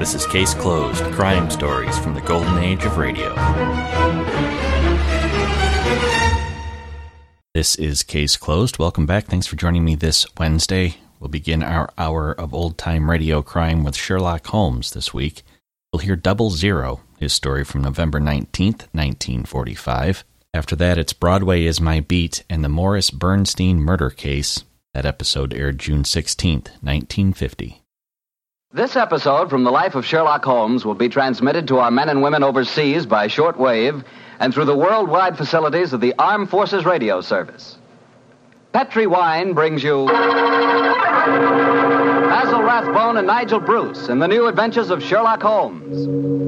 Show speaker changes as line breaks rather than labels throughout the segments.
This is Case Closed, crime stories from the golden age of radio. This is Case Closed. Welcome back. Thanks for joining me this Wednesday. We'll begin our hour of old-time radio crime with Sherlock Holmes this week. We'll hear 00, his story from November 19th, 1945. After that, it's Broadway is My Beat and the Morris Bernstein murder case. That episode aired June 16th, 1950.
This episode from the life of Sherlock Holmes will be transmitted to our men and women overseas by shortwave and through the worldwide facilities of the Armed Forces Radio Service. Petri Wine brings you Basil Rathbone and Nigel Bruce in the new adventures of Sherlock Holmes.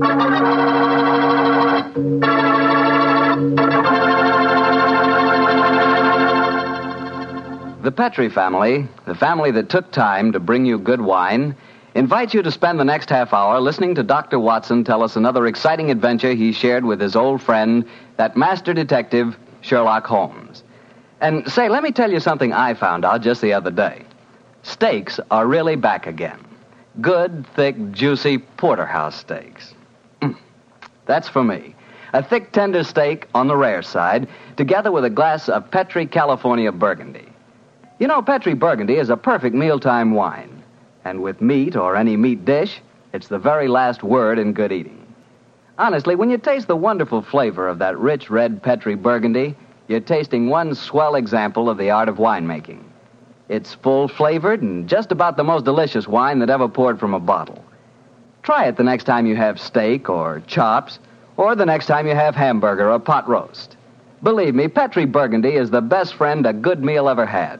The Petri family, the family that took time to bring you good wine, invites you to spend the next half hour listening to Dr. Watson tell us another exciting adventure he shared with his old friend, that master detective, Sherlock Holmes. And say, let me tell you something I found out just the other day. Steaks are really back again. Good, thick, juicy porterhouse steaks. That's for me. A thick, tender steak on the rare side, together with a glass of Petri California Burgundy. You know, Petri Burgundy is a perfect mealtime wine. And with meat or any meat dish, it's the very last word in good eating. Honestly, when you taste the wonderful flavor of that rich red Petri Burgundy, you're tasting one swell example of the art of winemaking. It's full-flavored and just about the most delicious wine that ever poured from a bottle. Try it the next time you have steak or chops, or the next time you have hamburger or pot roast. Believe me, Petri Burgundy is the best friend a good meal ever had.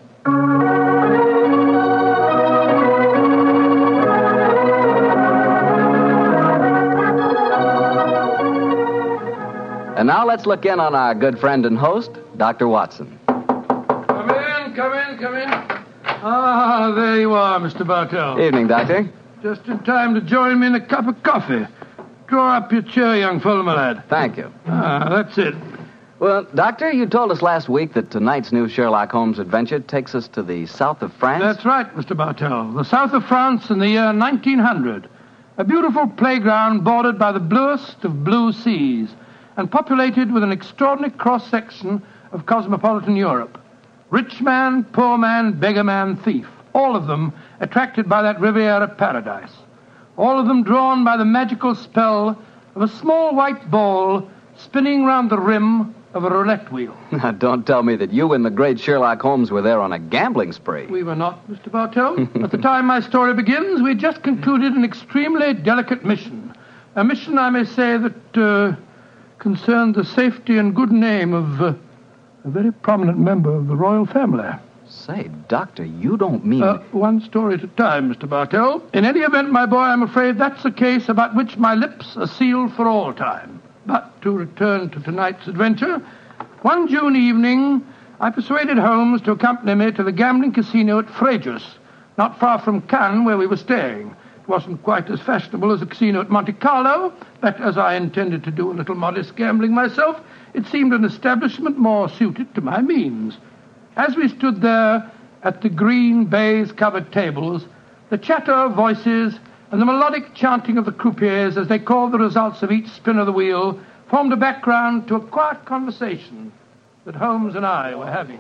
And now let's look in on our good friend and host, Dr. Watson.
Come in. Ah, there you are, Mr. Bartell.
Evening, Doctor.
Just in time to join me in a cup of coffee. Draw up your chair, young fellow, my lad.
Thank you.
Ah, that's it.
Well, Doctor, you told us last week that tonight's new Sherlock Holmes adventure takes us to the south of France.
That's right, Mr. Bartell. The south of France in the year 1900. A beautiful playground bordered by the bluest of blue seas, and populated with an extraordinary cross-section of cosmopolitan Europe. Rich man, poor man, beggar man, thief. All of them attracted by that Riviera paradise. All of them drawn by the magical spell of a small white ball spinning round the rim of a roulette wheel.
Now, don't tell me that you and the great Sherlock Holmes were there on a gambling spree.
We were not, Mr. Bartell. At the time my story begins, we had just concluded an extremely delicate mission. A mission, I may say, that concerned the safety and good name of a very prominent member of the royal family.
Say, Doctor, you don't mean...
One story at a time, Mr. Bartell. In any event, my boy, I'm afraid that's a case about which my lips are sealed for all time. But to return to tonight's adventure, one June evening, I persuaded Holmes to accompany me to the gambling casino at Fréjus, not far from Cannes, where we were staying. It wasn't quite as fashionable as the casino at Monte Carlo, but as I intended to do a little modest gambling myself, it seemed an establishment more suited to my means. As we stood there at the green baize-covered tables, the chatter of voices and the melodic chanting of the croupiers as they called the results of each spin of the wheel formed a background to a quiet conversation that Holmes and I were having.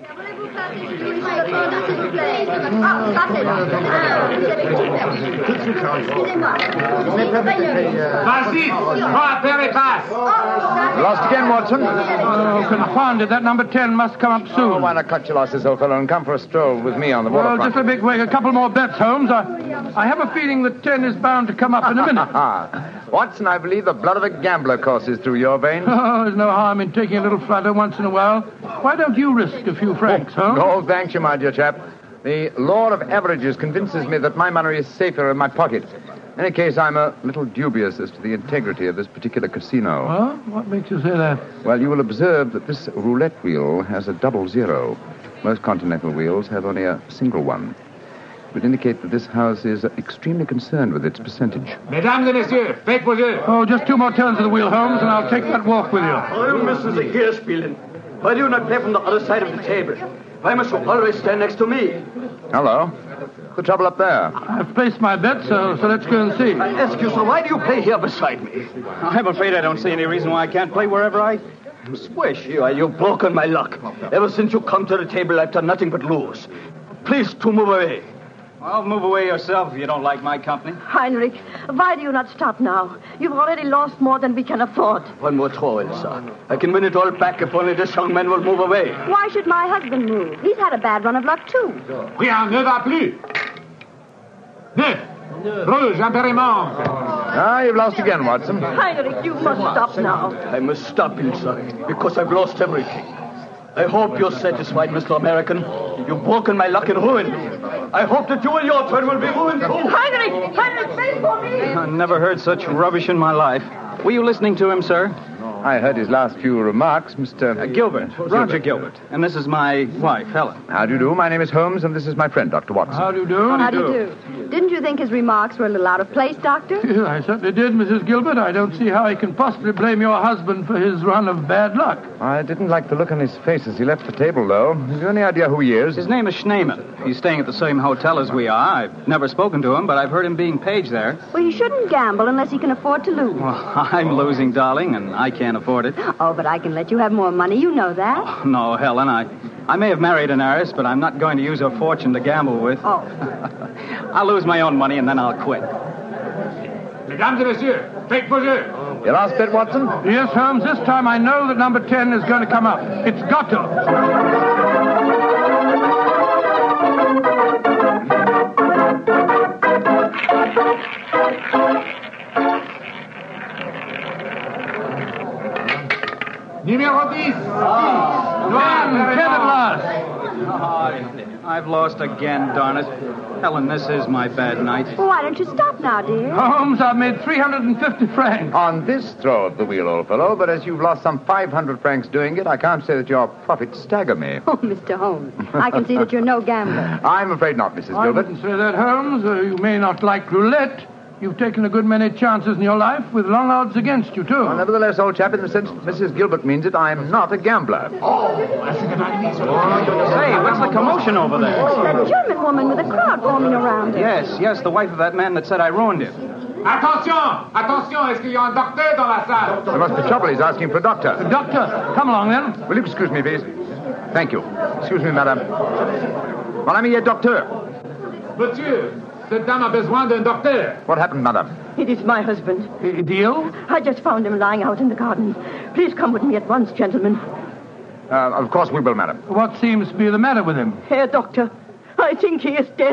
Lost again, Watson?
Oh, confounded. That number 10 must come up soon.
Oh, why not cut your losses, old fellow, and come for a stroll with me on the waterfront?
Well, just a big wait. A couple more bets, Holmes. I have a feeling that 10 is bound to come up in a minute.
Watson, I believe the blood of a gambler courses through your veins.
Oh, there's no harm in taking a little flutter once in a while. Why don't you risk a few francs, Holmes?
No, thanks you, my dear chap. The law of averages convinces me that my money is safer in my pocket. In any case, I'm a little dubious as to the integrity of this particular casino.
Well, what makes you say that?
Well, you will observe that this roulette wheel has a 00. Most continental wheels have only a single one. It would indicate that this house is extremely concerned with its percentage.
Mesdames et messieurs, faites vos jeux.
Oh, just 2 more turns of the wheel, Holmes, and I'll take that walk with you.
Oh, you müssen Sie hier spielen. Why do you not play from the other side of the table? Why must you always stand next to me?
Hello. the trouble up there?
I've placed my bet, so let's go and see.
Excuse me, why do you play here beside me?
I'm afraid I don't see any reason why I can't play wherever I wish.
You've broken my luck. Ever since you come to the table, I've done nothing but lose. Please to move away.
Well, move away yourself if you don't like my company.
Heinrich, why do you not stop now? You've already lost more than we can afford.
One more throw, Elsa. I can win it all back if only this young man will move away.
Why should my husband move? He's had a bad run of luck, too.
Rien ne va plus. Neuf. Rouge, impériments.
You've lost again, Watson.
Heinrich, you must stop now.
I must stop, Elsa, because I've lost everything. I hope you're satisfied, Mr. American. You've broken my luck and ruined me. I hope that you and your turn will be ruined, too.
Heinrich, wait for me.
I never heard such rubbish in my life. Were you listening to him, sir?
I heard his last few remarks, Mr.
Gilbert. Roger Gilbert. And this is my wife, Helen.
How do you do? My name is Holmes, and this is my friend, Dr. Watson.
How do you do?
How do you do? Didn't you think his remarks were a little out of place, Doctor?
I certainly did, Mrs. Gilbert. I don't see how he can possibly blame your husband for his run of bad luck.
I didn't like the look on his face as he left the table, though. Have you any idea who he is?
His name is Schneemann. He's staying at the same hotel as we are. I've never spoken to him, but I've heard him being paged there.
Well, he shouldn't gamble unless he can afford to lose.
Well, I'm losing, darling, and I can't afford it.
Oh, but I can let you have more money. You know that.
Oh, no, Helen, I may have married an heiress, but I'm not going to use her fortune to gamble with.
Oh.
I'll lose my own money, and then I'll quit.
Mesdames et messieurs, faites vos jeux.
Your last bet, Watson?
Yes, Holmes, this time I know that number 10 is going to come up. It's got to.
Numéro 10.
10 at last.
I've lost again, darn it. Helen, this is my bad night.
Well, why don't you stop now, dear?
Holmes, I've made 350 francs.
On this throw of the wheel, old fellow, but as you've lost some 500 francs doing it, I can't say that your profits stagger me.
Oh, Mr. Holmes, I can see that you're no gambler.
I'm afraid not, Mrs.
I
Gilbert.
wouldn't say that, Holmes. You may not like roulette. You've taken a good many chances in your life with long odds against you, too.
Well, nevertheless, old chap, in the sense that Mrs. Gilbert means it, I'm not a gambler.
Say, what's the commotion over there?
That German woman with a crowd forming around her.
Yes, the wife of that man that said I ruined him.
Attention! Attention, est-ce qu'il y a un docteur dans la salle?
There must be trouble. He's asking for a doctor.
Doctor, come along, then.
Will you excuse me, please? Thank you. Excuse me, madame. Mon ami est docteur.
Monsieur, cette dame a besoin d'un docteur.
What happened, madame?
It is my husband.
A deal?
I just found him lying out in the garden. Please come with me at once, gentlemen.
Of course we will, madam.
What seems to be the matter with him?
Herr Doctor, I think he is dead.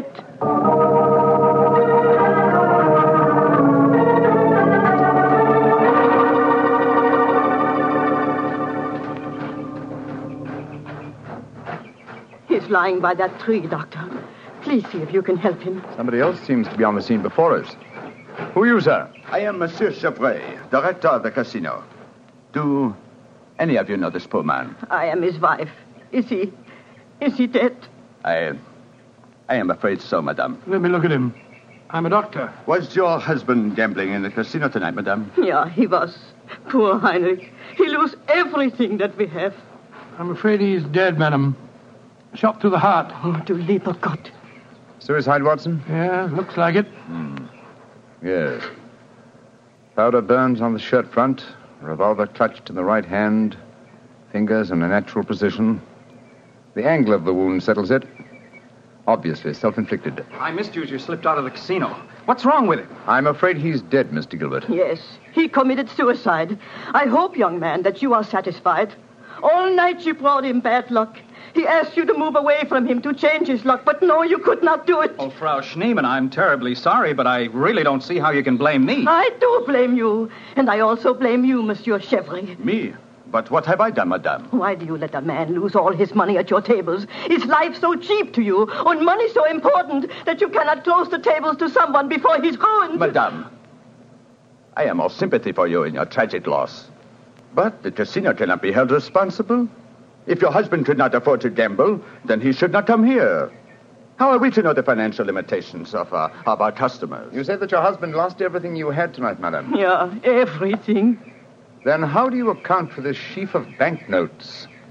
He's lying by that tree, Doctor. Please see if you can help him.
Somebody else seems to be on the scene before us. Who are you, sir?
I am Monsieur Chevray, director of the casino. Do any of you know this poor man?
I am his wife. Is he dead?
I am afraid so, madame.
Let me look at him. I'm a doctor.
Was your husband gambling in the casino tonight, madame?
Yeah, he was. Poor Heinrich. He lost everything that we have.
I'm afraid he's dead, madam. Shot through the heart.
Oh, du lieber Gott.
Suicide, Watson?
Yeah, looks like it.
Yes. Powder burns on the shirt front, revolver clutched in the right hand, fingers in a natural position. The angle of the wound settles it. Obviously self-inflicted.
I missed you as you slipped out of the casino. What's wrong with him?
I'm afraid he's dead, Mr. Gilbert.
Yes, he committed suicide. I hope, young man, that you are satisfied. All night you brought him bad luck. He asked you to move away from him to change his luck, but no, you could not do it.
Oh, Frau Schneemann, I'm terribly sorry, but I really don't see how you can blame me.
I do blame you, and I also blame you, Monsieur Chevry.
Me? But what have I done, madame?
Why do you let a man lose all his money at your tables? Is life so cheap to you, and money so important, that you cannot close the tables to someone before he's ruined?
Madame, I am all sympathy for you in your tragic loss. But the casino cannot be held responsible. If your husband could not afford to gamble, then he should not come here. How are we to know the financial limitations of our customers?
You said that your husband lost everything you had tonight, madam.
Yeah, everything.
Then how do you account for this sheaf of banknotes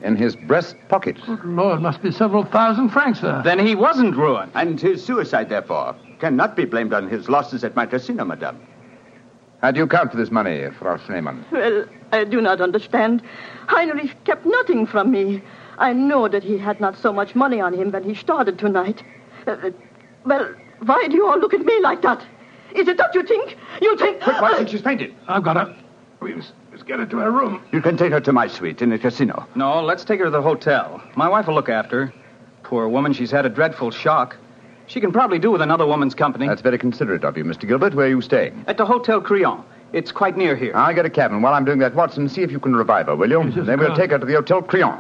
in his breast pocket.
Good Lord, must be several thousand francs there.
Then he wasn't ruined.
And his suicide, therefore, cannot be blamed on his losses at my casino, madame.
How do you account for this money, Frau Schneemann?
Well, I do not understand. Heinrich kept nothing from me. I know that he had not so much money on him when he started tonight. Well, why do you all look at me like that? Is it that you think? You think...
Quick, Watson, she's fainted.
I've got her. We must get her to her room.
You can take her to my suite in the casino.
No, let's take her to the hotel. My wife will look after her. Poor woman, she's had a dreadful shock. She can probably do with another woman's company.
That's very considerate of you, Mr. Gilbert. Where are you staying?
At the Hotel Crillon. It's quite near here.
I'll get a cab, and while I'm doing that, Watson, see if you can revive her, will you?
Yes,
Then we'll take her to the Hotel Crillon.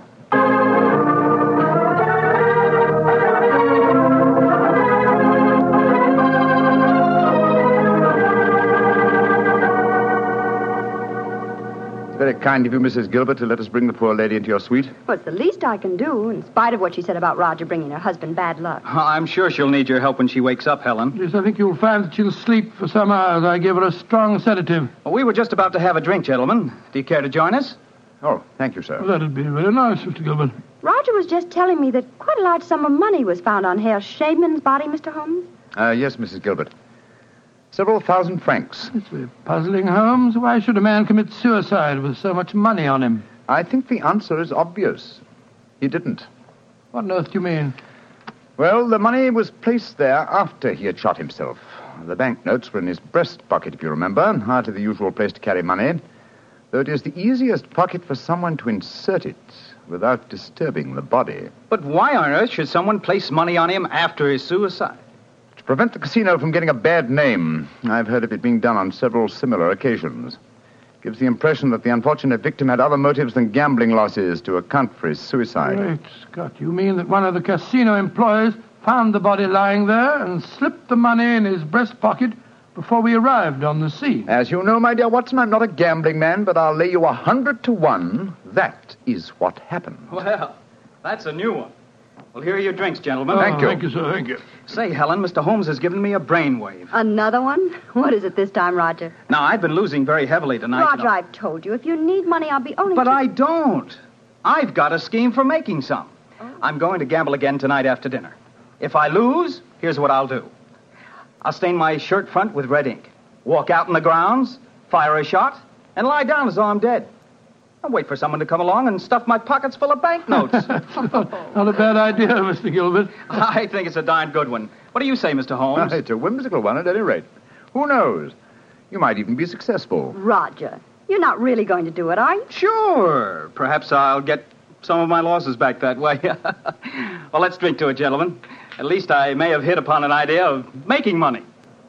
Very kind of you, Mrs. Gilbert, to let us bring the poor lady into your suite.
Well, it's the least I can do, in spite of what she said about Roger bringing her husband bad luck.
I'm sure she'll need your help when she wakes up, Helen.
Yes, I think you'll find that she'll sleep for some hours. I gave her a strong sedative.
Well, we were just about to have a drink, gentlemen. Do you care to join us?
Oh, thank you, sir.
Well, that'd be very nice, Mr. Gilbert.
Roger was just telling me that quite a large sum of money was found on Herr Shaman's body, Mr. Holmes.
Yes, Mrs. Gilbert. Several thousand francs.
It's very puzzling, Holmes. Why should a man commit suicide with so much money on him?
I think the answer is obvious. He didn't.
What on earth do you mean?
Well, the money was placed there after he had shot himself. The banknotes were in his breast pocket, if you remember, hardly the usual place to carry money, though it is the easiest pocket for someone to insert it without disturbing the body.
But why on earth should someone place money on him after his suicide?
To prevent the casino from getting a bad name. I've heard of it being done on several similar occasions. Gives the impression that the unfortunate victim had other motives than gambling losses to account for his suicide.
Great Scott, you mean that one of the casino employees found the body lying there and slipped the money in his breast pocket before we arrived on the scene?
As you know, my dear Watson, I'm not a gambling man, but I'll lay you 100 to 1. That is what happened.
Well, that's a new one. Well, here are your drinks, gentlemen.
Thank you.
Thank you, sir. Thank you.
Say, Helen, Mr. Holmes has given me a brainwave.
Another one? What is it this time, Roger?
Now, I've been losing very heavily tonight.
Roger, I've told you, if you need money, I'll be only...
But I don't. I've got a scheme for making some. I'm going to gamble again tonight after dinner. If I lose, here's what I'll do. I'll stain my shirt front with red ink, walk out in the grounds, fire a shot, and lie down as though I'm dead. I'll wait for someone to come along and stuff my pockets full of banknotes.
Not a bad idea, Mr. Gilbert.
I think it's a darn good one. What do you say, Mr. Holmes?
It's a whimsical one at any rate. Who knows? You might even be successful.
Roger, you're not really going to do it, are you?
Sure. Perhaps I'll get some of my losses back that way. Well, let's drink to it, gentlemen. At least I may have hit upon an idea of making money.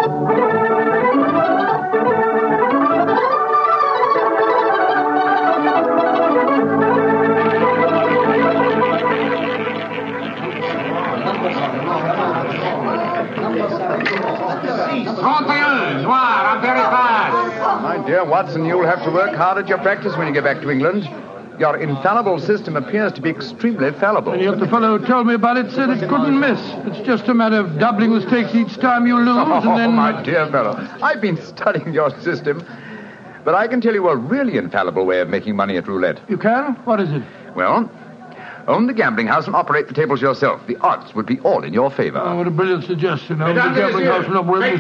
My dear Watson, you'll have to work hard at your practice when you get back to England. Your infallible system appears to be extremely fallible.
And yet the fellow who told me about it said it couldn't miss. It's just a matter of doubling the stakes each time you lose, and then...
Oh, my dear fellow, I've been studying your system, but I can tell you a really infallible way of making money at roulette.
You can? What is it?
Well, own the gambling house and operate the tables yourself. The odds would be all in your favor.
Oh, what a brilliant suggestion. The gambling house will operate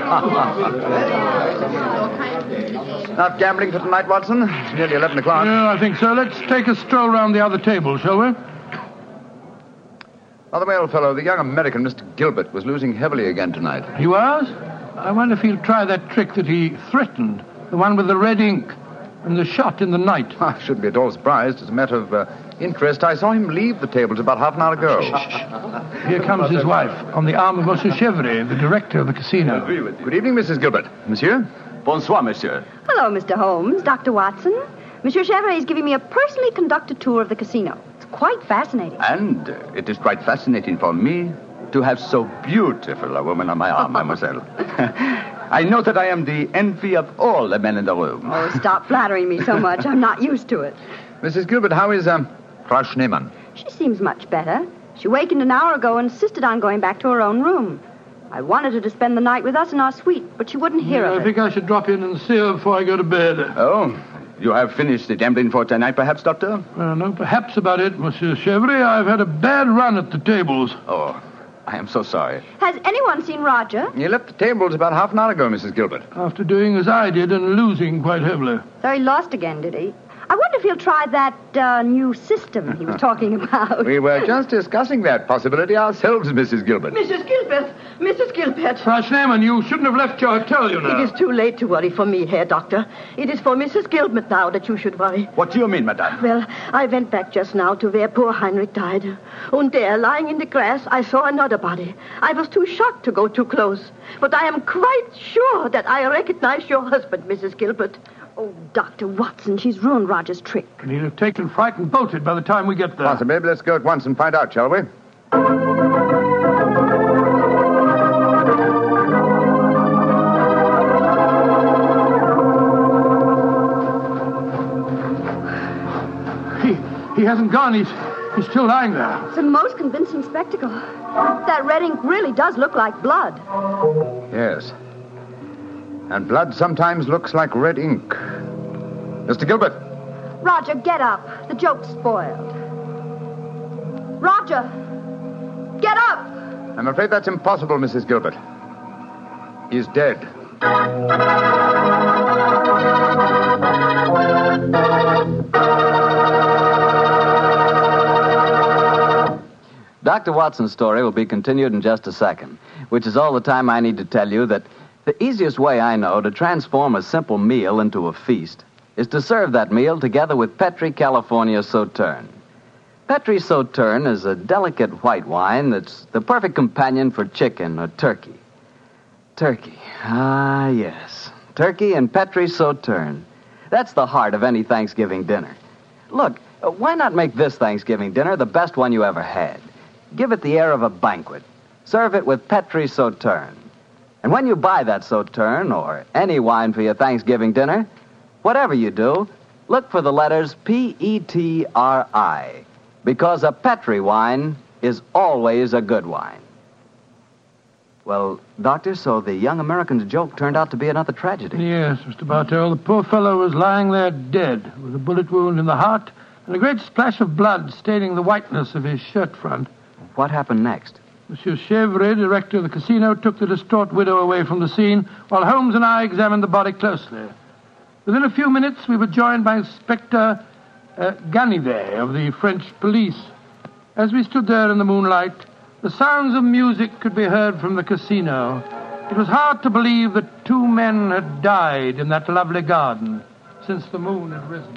Not gambling for tonight, Watson? It's nearly 11 o'clock.
Yeah, I think so. Let's take a stroll round the other table, shall we?
By the way, old fellow, the young American, Mr. Gilbert, was losing heavily again tonight.
He was? I wonder if he'll try that trick that he threatened. The one with the red ink and the shot in the night.
I shouldn't be at all surprised. As a matter of interest, I saw him leave the tables about half an hour ago.
Here comes his wife, on the arm of Monsieur Chevry, the director of the casino.
Good evening, Mrs. Gilbert. Monsieur?
Bonsoir, monsieur.
Hello, Mr. Holmes, Dr. Watson. Monsieur Chevry is giving me a personally conducted tour of the casino. It's quite fascinating.
And it is quite fascinating for me to have so beautiful a woman on my arm, mademoiselle. I know that I am the envy of all the men in the room.
Oh, stop flattering me so much. I'm not used to it.
Mrs. Gilbert, how is, Frau Schneemann?
She seems much better. She wakened an hour ago and insisted on going back to her own room. I wanted her to spend the night with us in our suite, but she wouldn't hear of it.
I think I should drop in and see her before I go to bed.
Oh, You have finished the gambling for tonight, perhaps, Doctor?
No, perhaps about it, Monsieur Chevrolet. I've had a bad run at the tables.
Oh, I am so sorry.
Has anyone seen Roger?
He left the tables about half an hour ago, Mrs. Gilbert.
After doing as I did and losing quite heavily.
So he lost again, did he? I wonder if he'll try that new system he was talking about.
We were just discussing that possibility ourselves, Mrs. Gilbert.
Mrs. Gilbert! Mrs. Gilbert!
Frau Schneemann, you shouldn't have left your hotel, you know.
It is too late to worry for me, Herr Doctor. It is for Mrs. Gilbert now that you should worry.
What do you mean, madame?
Well, I went back just now to where poor Heinrich died. And there, lying in the grass, I saw another body. I was too shocked to go too close. But I am quite sure that I recognize your husband, Mrs. Gilbert.
Oh, Dr. Watson, she's ruined Roger's trick.
And he'll have taken fright and bolted by the time we get there.
Possibly. Let's go at once and find out, shall we?
He hasn't gone. He's still lying there.
It's a most convincing spectacle. That red ink really does look like blood.
Yes. And blood sometimes looks like red ink. Mr. Gilbert.
Roger, get up. The joke's spoiled. Roger! Get up!
I'm afraid that's impossible, Mrs. Gilbert. He's dead.
Dr. Watson's story will be continued in just a second, which is all the time I need to tell you that the easiest way I know to transform a simple meal into a feast is to serve that meal together with Petri California Sauterne. Petri Sauterne is a delicate white wine that's the perfect companion for chicken or turkey. Turkey. Ah, yes. Turkey and Petri Sauterne. That's the heart of any Thanksgiving dinner. Look, why not make this Thanksgiving dinner the best one you ever had? Give it the air of a banquet. Serve it with Petri Sauterne. And when you buy that Sauterne or any wine for your Thanksgiving dinner, whatever you do, look for the letters P-E-T-R-I, because a Petri wine is always a good wine. Well, Doctor, so the young American's joke turned out to be another tragedy.
Yes, Mr. Bartell. The poor fellow was lying there dead, with a bullet wound in the heart and a great splash of blood staining the whiteness of his shirt front.
What happened next?
Monsieur Chevrolet, director of the casino, took the distraught widow away from the scene, while Holmes and I examined the body closely. Within a few minutes, we were joined by Inspector Ganivet of the French police. As we stood there in the moonlight, the sounds of music could be heard from the casino. It was hard to believe that two men had died in that lovely garden since the moon had risen.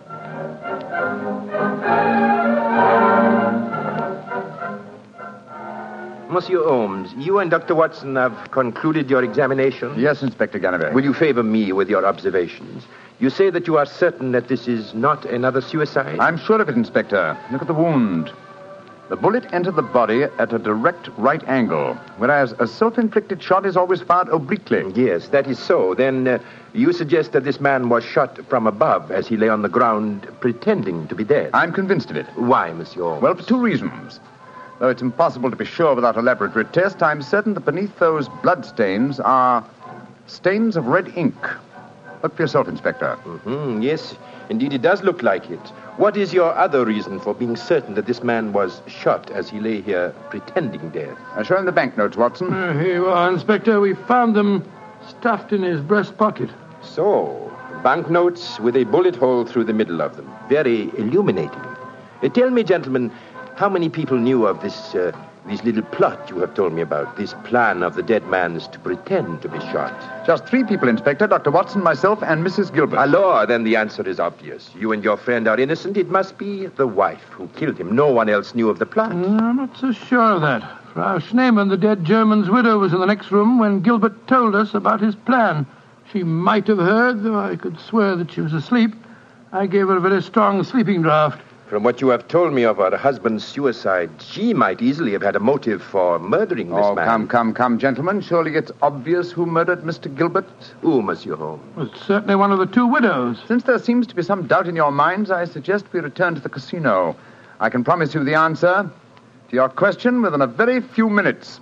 Monsieur Holmes, you and Dr. Watson have concluded your examination?
Yes, Inspector Ganivet.
Will you favor me with your observations? You say that you are certain that this is not another suicide?
I'm sure of it, Inspector. Look at the wound. The bullet entered the body at a direct right angle, whereas a self-inflicted shot is always fired obliquely.
Yes, that is so. Then you suggest that this man was shot from above as he lay on the ground pretending to be dead?
I'm convinced of it.
Why, Monsieur Holmes?
Well, for two reasons. Though it's impossible to be sure without a laboratory test, I'm certain that beneath those blood stains are stains of red ink. Look for yourself, Inspector.
Yes, indeed it does look like it. What is your other reason for being certain that this man was shot as he lay here pretending dead?
Show him the banknotes, Watson.
Here you are, Inspector. We found them stuffed in his breast pocket.
So, banknotes with a bullet hole through the middle of them. Very illuminating. Tell me, gentlemen, how many people knew of this little plot you have told me about, this plan of the dead man's to pretend to be shot?
Just 3 people, Inspector. Dr. Watson, myself, and Mrs. Gilbert.
Alors, then the answer is obvious. You and your friend are innocent. It must be the wife who killed him. No one else knew of the plot.
I'm not so sure of that. Frau Schneemann, the dead German's widow, was in the next room when Gilbert told us about his plan. She might have heard, though I could swear that she was asleep. I gave her a very strong sleeping draught.
From what you have told me of her husband's suicide, she might easily have had a motive for murdering this man.
Come, gentlemen. Surely it's obvious who murdered Mr. Gilbert.
Who, Monsieur Holmes?
Well, it's certainly one of the 2 widows.
Since there seems to be some doubt in your minds, I suggest we return to the casino. I can promise you the answer to your question within a very few minutes.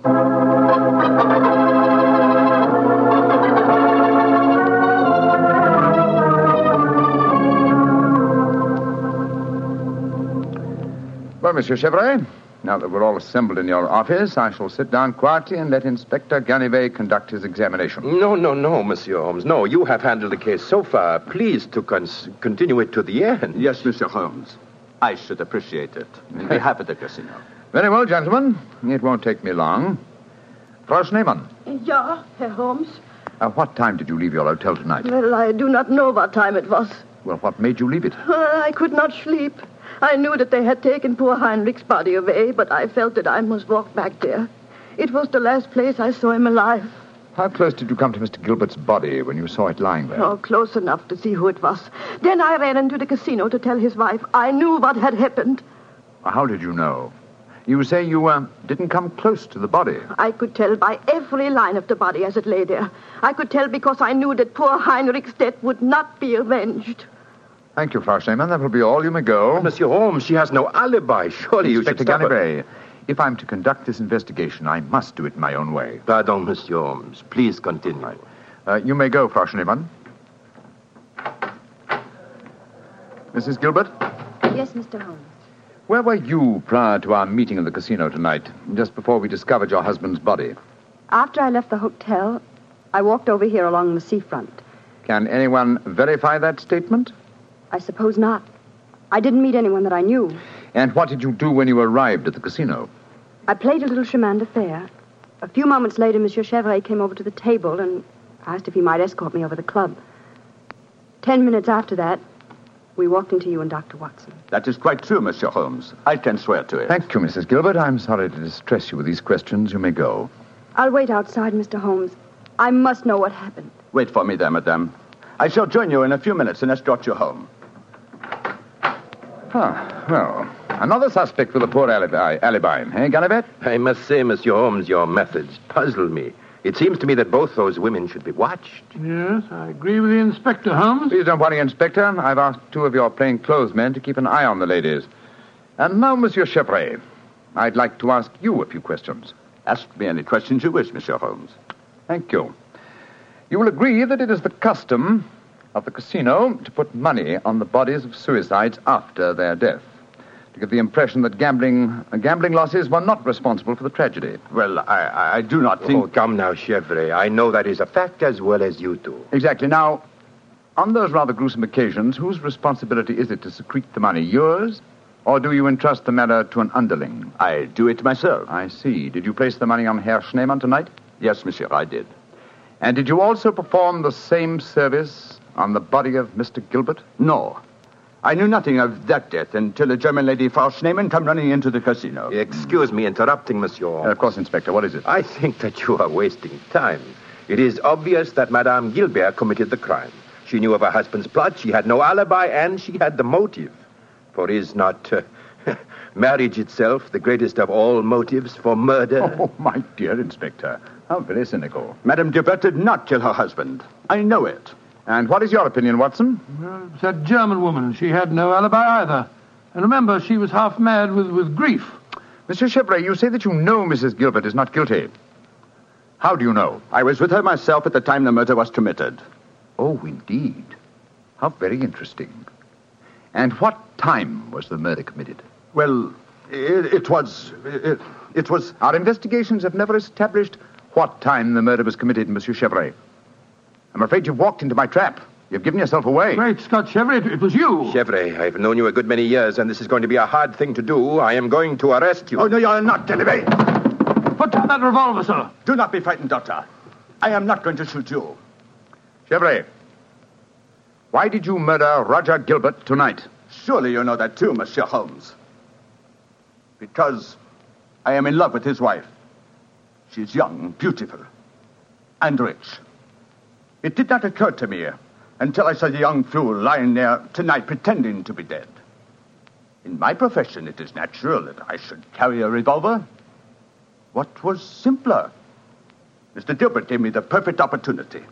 Well, Monsieur Chevrolet, now that we're all assembled in your office, I shall sit down quietly and let Inspector Ganivet conduct his examination.
No, Monsieur Holmes. No, you have handled the case so far. Please to continue it to the end.
Yes, Monsieur Holmes. I should appreciate it. On behalf of the casino.
Very well, gentlemen. It won't take me long. Frau Schneemann.
Ja, Herr Holmes.
What time did you leave your hotel tonight?
Well, I do not know what time it was.
Well, what made you leave it?
I could not sleep. I knew that they had taken poor Heinrich's body away, but I felt that I must walk back there. It was the last place I saw him alive.
How close did you come to Mr. Gilbert's body when you saw it lying there?
Oh, close enough to see who it was. Then I ran into the casino to tell his wife. I knew what had happened.
How did you know? You say you didn't come close to the body.
I could tell by every line of the body as it lay there. I could tell because I knew that poor Heinrich's death would not be avenged.
Thank you, Frau Schneemann. That will be all. You may go.
Monsieur Holmes, she has no alibi. Surely you should stop her.
Inspector Ganivet, if I'm to conduct this investigation, I must do it my own way.
Pardon, Monsieur Holmes. Please continue.
You may go, Frau Schneemann. Mrs. Gilbert?
Yes, Mr. Holmes.
Where were you prior to our meeting in the casino tonight, just before we discovered your husband's body?
After I left the hotel, I walked over here along the seafront.
Can anyone verify that statement?
I suppose not. I didn't meet anyone that I knew.
And what did you do when you arrived at the casino?
I played a little chemin de fer. A few moments later, Monsieur Chevrolet came over to the table and asked if he might escort me over the club. 10 minutes after that, we walked into you and Dr. Watson.
That is quite true, Monsieur Holmes. I can swear to it.
Thank you, Mrs. Gilbert. I'm sorry to distress you with these questions. You may go.
I'll wait outside, Mr. Holmes. I must know what happened.
Wait for me there, madame. I shall join you in a few minutes and escort you home.
Well, another suspect with a poor alibi, eh, Ganivet?
I must say, Monsieur Holmes, your methods puzzle me. It seems to me that both those women should be watched.
Yes, I agree with the Inspector, Holmes.
Please don't worry, Inspector. I've asked 2 of your plainclothes men to keep an eye on the ladies. And now, Monsieur Chevrolet, I'd like to ask you a few questions.
Ask me any questions you wish, Monsieur Holmes.
Thank you. You will agree that it is the custom of the casino to put money on the bodies of suicides after their death, to give the impression that gambling losses were not responsible for the tragedy.
Well, I do not think...
Oh, come now, Chevrolet. I know that is a fact as well as you do.
Exactly. Now, on those rather gruesome occasions, whose responsibility is it to secrete the money? Yours? Or do you entrust the matter to an underling?
I do it myself.
I see. Did you place the money on Herr Schneemann tonight?
Yes, monsieur, I did.
And did you also perform the same service on the body of Mr. Gilbert?
No. I knew nothing of that death until the German lady Frau Schneemann come running into the casino.
Excuse me interrupting, Monsieur Holmes.
Of course, Inspector. What is it?
I think that you are wasting time. It is obvious that Madame Gilbert committed the crime. She knew of her husband's plot, she had no alibi, and she had the motive. For is not marriage itself the greatest of all motives for murder?
Oh, my dear Inspector. How very cynical.
Madame Gilbert did not kill her husband. I know it.
And what is your opinion, Watson?
Well, it's that German woman. She had no alibi either. And remember, she was half mad with grief.
Mr. Chevrolet, you say that you know Mrs. Gilbert is not guilty. How do you know?
I was with her myself at the time the murder was committed.
Oh, indeed. How very interesting. And what time was the murder committed?
Well, it was...
Our investigations have never established what time the murder was committed, Monsieur Chevrolet. I'm afraid you've walked into my trap. You've given yourself away.
Great Scott, Chevrolet, it was you.
Chevrolet, I've known you a good many years, and this is going to be a hard thing to do. I am going to arrest you.
Oh, no, you're not, Ganivet.
Put down that revolver, sir.
Do not be frightened, Doctor. I am not going to shoot you.
Chevrolet, why did you murder Roger Gilbert tonight?
Surely you know that too, Monsieur Holmes. Because I am in love with his wife. She's young, beautiful, and rich. It did not occur to me until I saw the young fool lying there tonight pretending to be dead. In my profession, it is natural that I should carry a revolver. What was simpler? Mr. Gilbert gave me the perfect opportunity.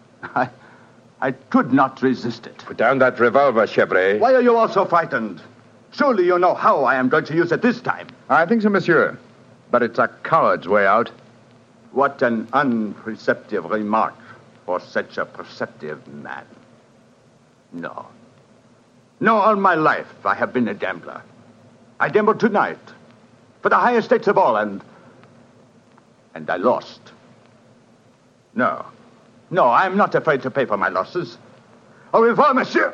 I could not resist it.
Put down that revolver, Chevrolet.
Why are you all so frightened? Surely you know how I am going to use it this time.
I think so, monsieur. But it's a coward's way out.
What an unperceptive remark for such a perceptive man. No, all my life I have been a gambler. I gambled tonight for the highest stakes of all, and I lost. No, I'm not afraid to pay for my losses. Au revoir, monsieur.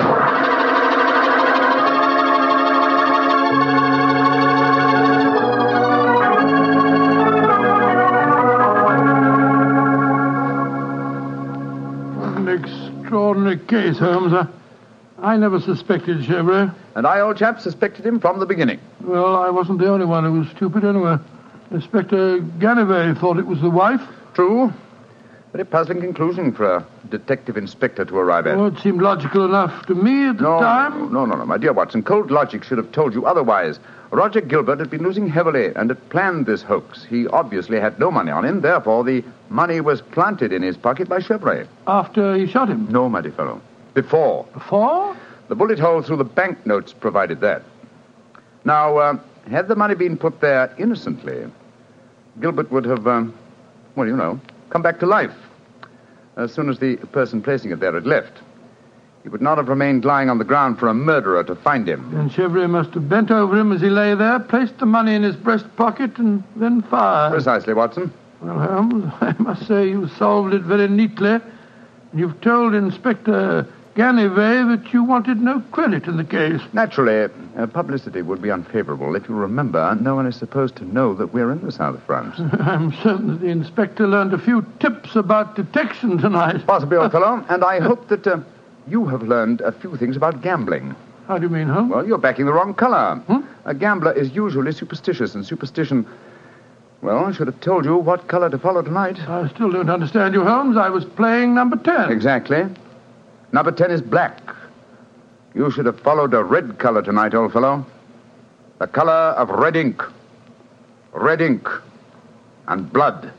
An extraordinary case, Holmes. I never suspected Chevrolet.
And I, old chap, suspected him from the beginning.
Well, I wasn't the only one who was stupid anyway. Inspector Ganivet thought it was the wife.
True. Very puzzling conclusion for a detective inspector to arrive at.
Well, it seemed logical enough to me at the time.
No, my dear Watson. Cold logic should have told you otherwise. Roger Gilbert had been losing heavily and had planned this hoax. He obviously had no money on him. Therefore, the money was planted in his pocket by Chevrolet.
After he shot him?
No, my dear fellow. Before.
Before?
The bullet hole through the banknotes provided that. Now, had the money been put there innocently, Gilbert would have, come back to life as soon as the person placing it there had left. He would not have remained lying on the ground for a murderer to find him.
And Chevrolet must have bent over him as he lay there, placed the money in his breast pocket, and then fired.
Precisely, Watson.
Well, Holmes, I must say you solved it very neatly. You've told Inspector Ganivet that you wanted no credit in the case.
Naturally, publicity would be unfavorable. If you remember, no one is supposed to know that we're in the south of France.
I'm certain that the inspector learned a few tips about detection tonight.
Possibly, old fellow. And I hope that you have learned a few things about gambling.
How do you mean, Holmes?
Well, you're backing the wrong color. A gambler is usually superstitious, and superstition... Well, I should have told you what color to follow tonight.
I still don't understand you, Holmes. I was playing number 10.
Exactly. Number 10 is black. You should have followed a red color tonight, old fellow. The color of red ink. Red ink. And blood.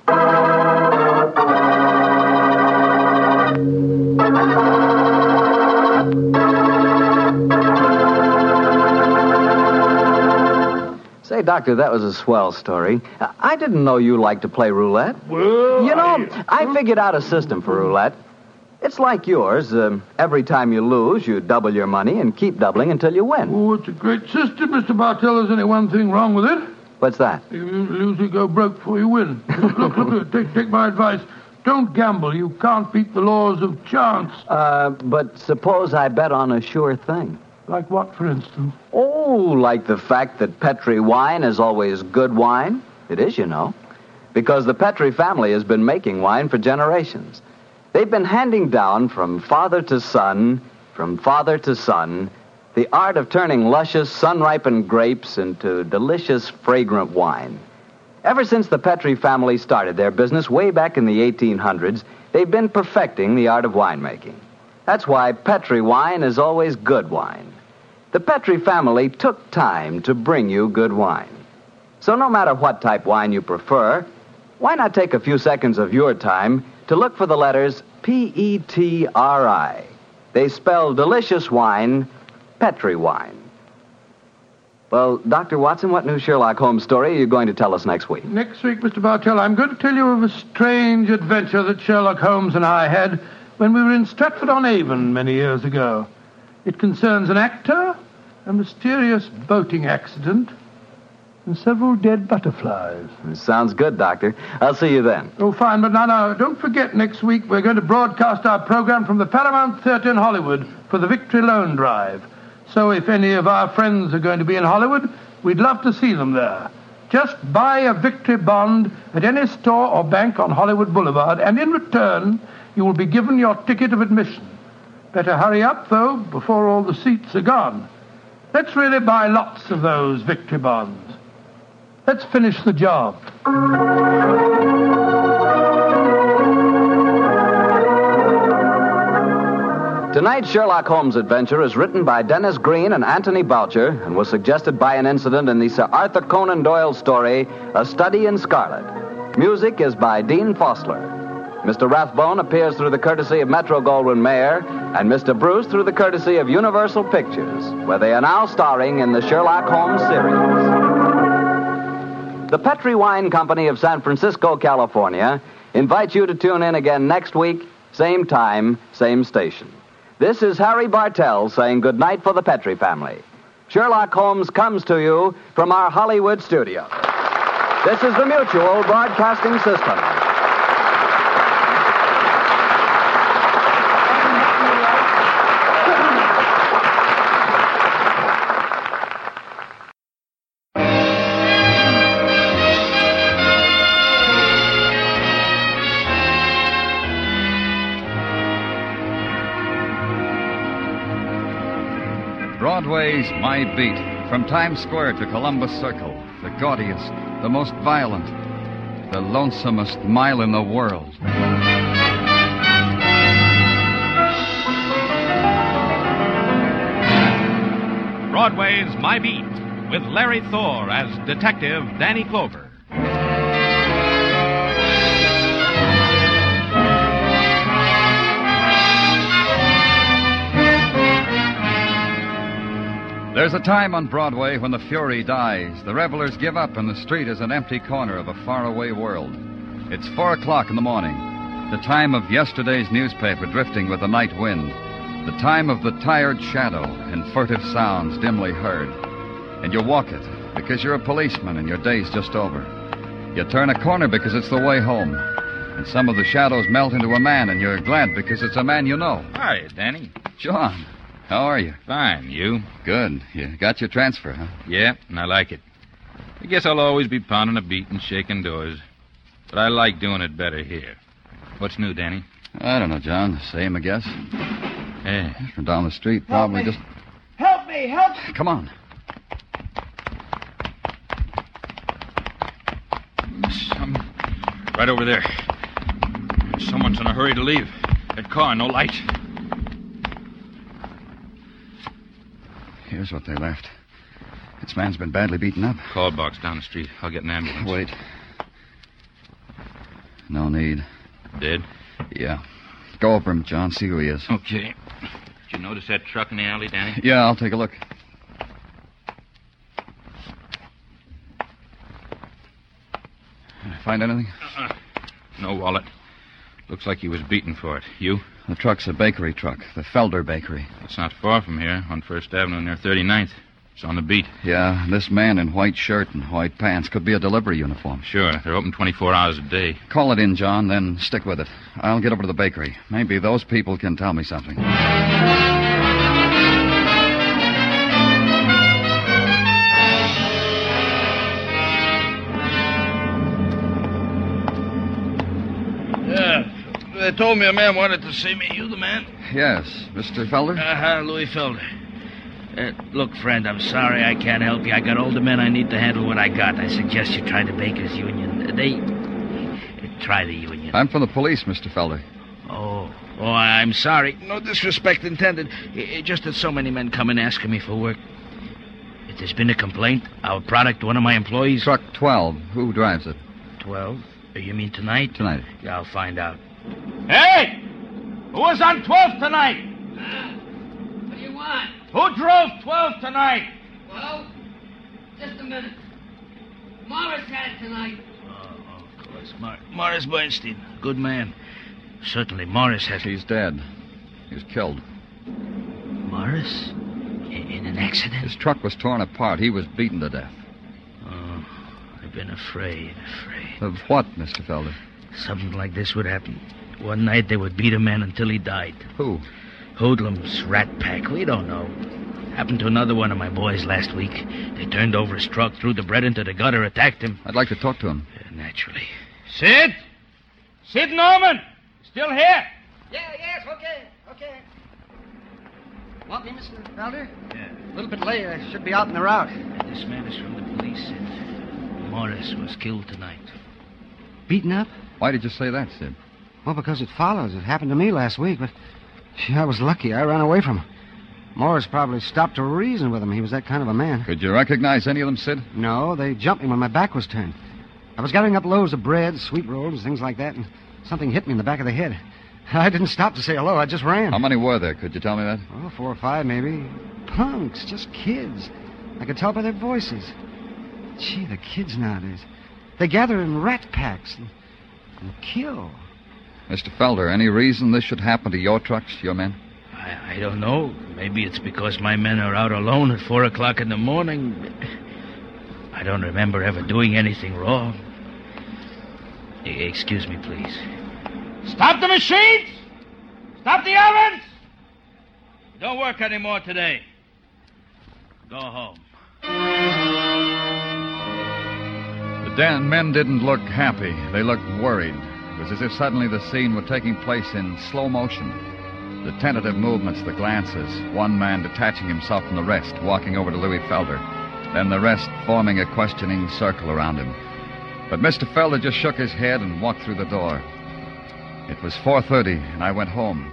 Say, Doctor, that was a swell story. I didn't know you liked to play roulette.
Well,
I figured out a system for roulette. It's like yours. Every time you lose, you double your money and keep doubling until you win.
Oh, it's a great system, Mr. Bartell. There's only one thing wrong with it.
What's that?
You lose, you go broke before you win. Look, take my advice. Don't gamble. You can't beat the laws of chance.
But suppose I bet on a sure thing.
Like what, for instance?
Oh, like the fact that Petri wine is always good wine. It is, you know. Because the Petri family has been making wine for generations. They've been handing down from father to son, the art of turning luscious, sun-ripened grapes into delicious, fragrant wine. Ever since the Petri family started their business way back in the 1800s, they've been perfecting the art of winemaking. That's why Petri wine is always good wine. The Petri family took time to bring you good wine. So no matter what type wine you prefer, why not take a few seconds of your time to look for the letters P-E-T-R-I. They spell delicious wine, Petri wine. Well, Dr. Watson, what new Sherlock Holmes story are you going to tell us next week?
Next week, Mr. Bartell, I'm going to tell you of a strange adventure that Sherlock Holmes and I had when we were in Stratford-on-Avon many years ago. It concerns an actor, a mysterious boating accident, and several dead butterflies.
Sounds good, Doctor. I'll see you then.
Oh, fine, but now, don't forget next week we're going to broadcast our program from the Paramount Theatre in Hollywood for the Victory Loan Drive. So if any of our friends are going to be in Hollywood, we'd love to see them there. Just buy a Victory bond at any store or bank on Hollywood Boulevard, and in return, you will be given your ticket of admission. Better hurry up, though, before all the seats are gone. Let's really buy lots of those Victory bonds. Let's finish the job.
Tonight's Sherlock Holmes adventure is written by Dennis Green and Anthony Boucher and was suggested by an incident in the Sir Arthur Conan Doyle story, A Study in Scarlet. Music is by Dean Fossler. Mr. Rathbone appears through the courtesy of Metro-Goldwyn-Mayer and Mr. Bruce through the courtesy of Universal Pictures, where they are now starring in the Sherlock Holmes series. The Petri Wine Company of San Francisco, California, invites you to tune in again next week, same time, same station. This is Harry Bartell saying goodnight for the Petri family. Sherlock Holmes comes to you from our Hollywood studio. This is the Mutual Broadcasting System.
Broadway's My Beat. From Times Square to Columbus Circle. The gaudiest, the most violent, the lonesomest mile in the world.
Broadway's My Beat, with Larry Thor as Detective Danny Clover.
There's a time on Broadway when the fury dies, the revelers give up, and the street is an empty corner of a faraway world. It's 4 o'clock in the morning, the time of yesterday's newspaper drifting with the night wind, the time of the tired shadow and furtive sounds dimly heard. And you walk it because you're a policeman and your day's just over. You turn a corner because it's the way home, and some of the shadows melt into a man, and you're glad because it's a man you know.
Hi, Danny.
John. How are you?
Fine. You?
Good. You got your transfer, huh?
Yeah, and I like it. I guess I'll always be pounding a beat and shaking doors. But I like doing it better here. What's new, Danny?
I don't know, John. Same, I guess.
Yeah.
From down the street, probably just...
Help me! Help me!
Come on.
Right over there. Someone's in a hurry to leave. That car, no light.
Here's what they left. This man's been badly beaten up.
Call box down the street. I'll get an ambulance.
Wait. No need.
Dead?
Yeah. Go over him, John. See who he is.
Okay. Did you notice that truck in the alley, Danny?
Yeah, I'll take a look. Find anything?
No wallet. Looks like he was beaten for it. You?
The truck's a bakery truck. The Felder Bakery.
It's not far from here, on First Avenue near 39th. It's on the beat.
Yeah, this man in white shirt and white pants could be a delivery uniform.
Sure. They're open 24 hours a day.
Call it in, John, then stick with it. I'll get over to the bakery. Maybe those people can tell me something.
They told me a man wanted to see me. You the man?
Yes. Mr. Felder?
Louis Felder. Look, friend, I'm sorry I can't help you. I got older men I need to handle what I got. I suggest you try the Bakers Union. Try the union.
I'm from the police, Mr. Felder.
Oh, I'm sorry. No disrespect intended. Just that so many men come in asking me for work. If there's been a complaint, our product, one of my employees...
Truck 12. Who drives it?
12? You mean tonight?
Tonight.
Yeah, I'll find out.
Hey! Who was on 12 tonight?
What do you want?
Who drove 12 tonight?
Well, just a minute. Morris had it tonight.
Oh, of course. Morris Bernstein. Good man. Certainly, Morris has...
He's dead. He was killed.
Morris? In an accident?
His truck was torn apart. He was beaten to death.
Oh, I've been afraid.
Of what, Mr. Felder?
Something like this would happen. One night they would beat a man until he died.
Who?
Hoodlums, Rat Pack, we don't know. Happened to another one of my boys last week. They turned over his truck, threw the bread into the gutter, attacked him.
I'd like to talk to him.
Naturally.
Sid? Sid Norman? Still here?
Yes, okay.
Want me, Mr. Felder?
Yeah.
A little bit late. I should be out in the route.
This man is from the police, Sid. Morris was killed tonight.
Beaten up?
Why did you say that, Sid?
Well, because it follows. It happened to me last week, but I was lucky. I ran away from him. Morris probably stopped to reason with him. He was that kind of a man.
Could you recognize any of them, Sid?
No, they jumped me when my back was turned. I was gathering up loaves of bread, sweet rolls, things like that, and something hit me in the back of the head. I didn't stop to say hello. I just ran.
How many were there? Could you tell me that?
Oh, 4 or 5, maybe. Punks, just kids. I could tell by their voices. Gee, the kids nowadays. They gather in rat packs and kill.
Mr. Felder, any reason this should happen to your trucks, your men?
I don't know. Maybe it's because my men are out alone at 4 o'clock in the morning. I don't remember ever doing anything wrong. Excuse me, please.
Stop the machines! Stop the ovens!
Don't work anymore today. Go home.
The Dan men didn't look happy. They looked worried. It was as if suddenly the scene were taking place in slow motion. The tentative movements, the glances, one man detaching himself from the rest, walking over to Louis Felder, then the rest forming a questioning circle around him. But Mr. Felder just shook his head and walked through the door. It was 4:30, and I went home.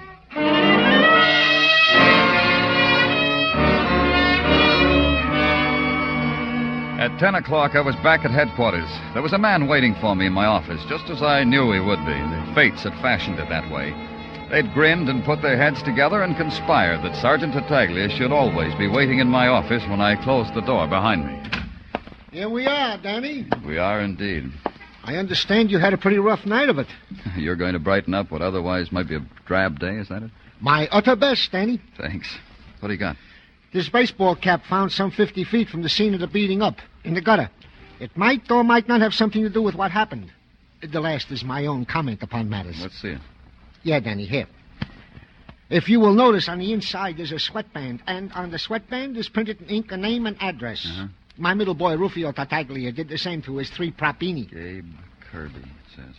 At 10 o'clock, I was back at headquarters. There was a man waiting for me in my office, just as I knew he would be. The fates had fashioned it that way. They'd grinned and put their heads together and conspired that Sergeant Tartaglia should always be waiting in my office when I closed the door behind me.
Here we are, Danny.
We are indeed.
I understand you had a pretty rough night of it.
You're going to brighten up what otherwise might be a drab day, is that it?
My utter best, Danny.
Thanks. What do you got?
This baseball cap found some 50 feet from the scene of the beating up, in the gutter. It might or might not have something to do with what happened. The last is my own comment upon matters.
Let's see it.
Yeah, Danny, here. If you will notice, on the inside there's a sweatband, and on the sweatband is printed in ink a name and address.
Uh-huh.
My middle boy, Rufio Tartaglia, did the same to his 3 propini.
Gabe Kirby, it says.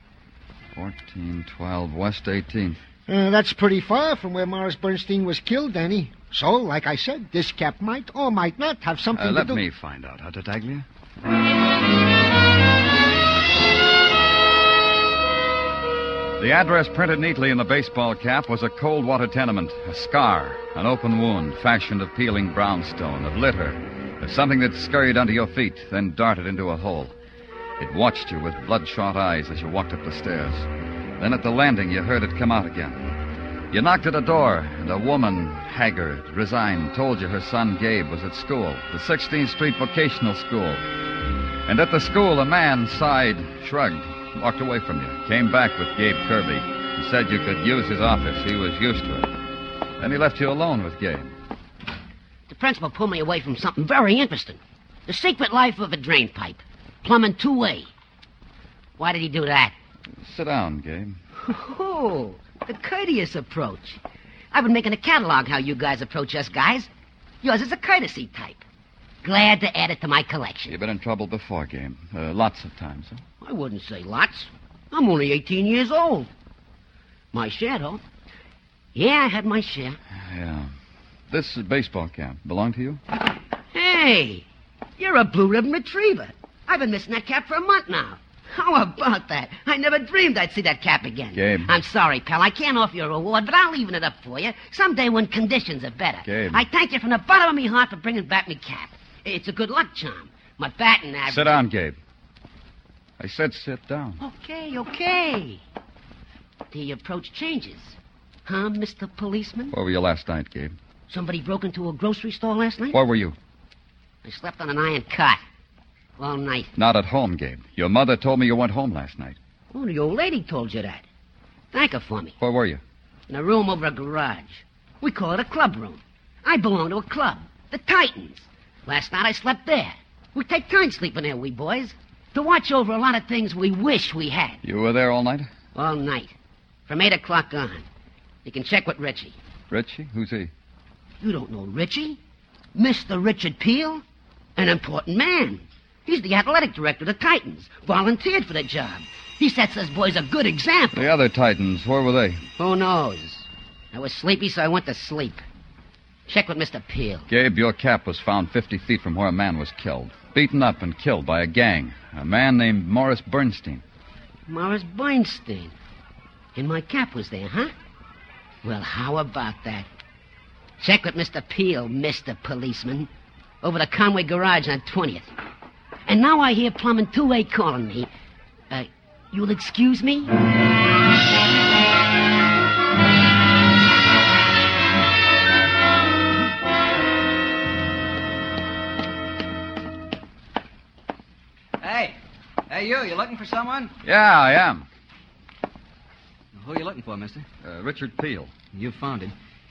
1412 West 18th.
That's pretty far from where Morris Bernstein was killed, Danny. So, like I said, this cap might or might not have something to do...
Let me find out, huh, Tartaglia? The address printed neatly in the baseball cap was a cold water tenement, a scar, an open wound fashioned of peeling brownstone, of litter, of something that scurried under your feet, then darted into a hole. It watched you with bloodshot eyes as you walked up the stairs. Then at the landing, you heard it come out again. You knocked at a door, and a woman, haggard, resigned, told you her son Gabe was at school, the 16th Street Vocational School. And at the school, a man sighed, shrugged, walked away from you, came back with Gabe Kirby, and said you could use his office. He was used to it. Then he left you alone with Gabe.
The principal pulled me away from something very interesting. The secret life of a drain pipe. Plumbing 2A. Why did he do that?
Sit down, Gabe.
Oh, the courteous approach. I've been making a catalog how you guys approach us guys. Yours is a courtesy type. Glad to add it to my collection.
You've been in trouble before, Gabe. Lots of times, huh?
I wouldn't say lots. I'm only 18 years old. My share, though. Yeah, I had my share.
Yeah. This baseball cap belong to you?
Hey, you're a blue ribbon retriever. I've been missing that cap for a month now. How about that? I never dreamed I'd see that cap again.
Gabe.
I'm sorry, pal. I can't offer you a reward, but I'll even it up for you someday when conditions are better.
Gabe.
I thank you from the bottom of me heart for bringing back me cap. It's a good luck charm. My batting average...
Sit down, Gabe. I said sit down.
Okay. The approach changes. Huh, Mr. Policeman?
Where were you last night, Gabe?
Somebody broke into a grocery store last night?
Where were you?
I slept on an iron cot. All night.
Not at home, Gabe. Your mother told me you went home last night.
Oh, the old lady told you that. Thank her for me.
Where were you?
In a room over a garage. We call it a club room. I belong to a club. The Titans. Last night I slept there. We take turns sleeping there, we boys. To watch over a lot of things we wish we had.
You were there all night?
All night. From 8 o'clock on. You can check with Richie.
Richie? Who's he?
You don't know Richie? Mr. Richard Peel? An important man. He's the athletic director of the Titans. Volunteered for the job. He sets us boys a good example.
The other Titans, where were they?
Who knows? I was sleepy, so I went to sleep. Check with Mr. Peel.
Gabe, your cap was found 50 feet from where a man was killed. Beaten up and killed by a gang. A man named Morris Bernstein.
Morris Bernstein. And my cap was there, huh? Well, how about that? Check with Mr. Peel, Mr. Policeman. Over the Conway Garage on 20th. And now I hear Plumbing 2A calling me. You'll excuse me?
Hey, you looking for someone?
Yeah, I am.
Who are you looking for, mister?
Richard Peel.
You found him.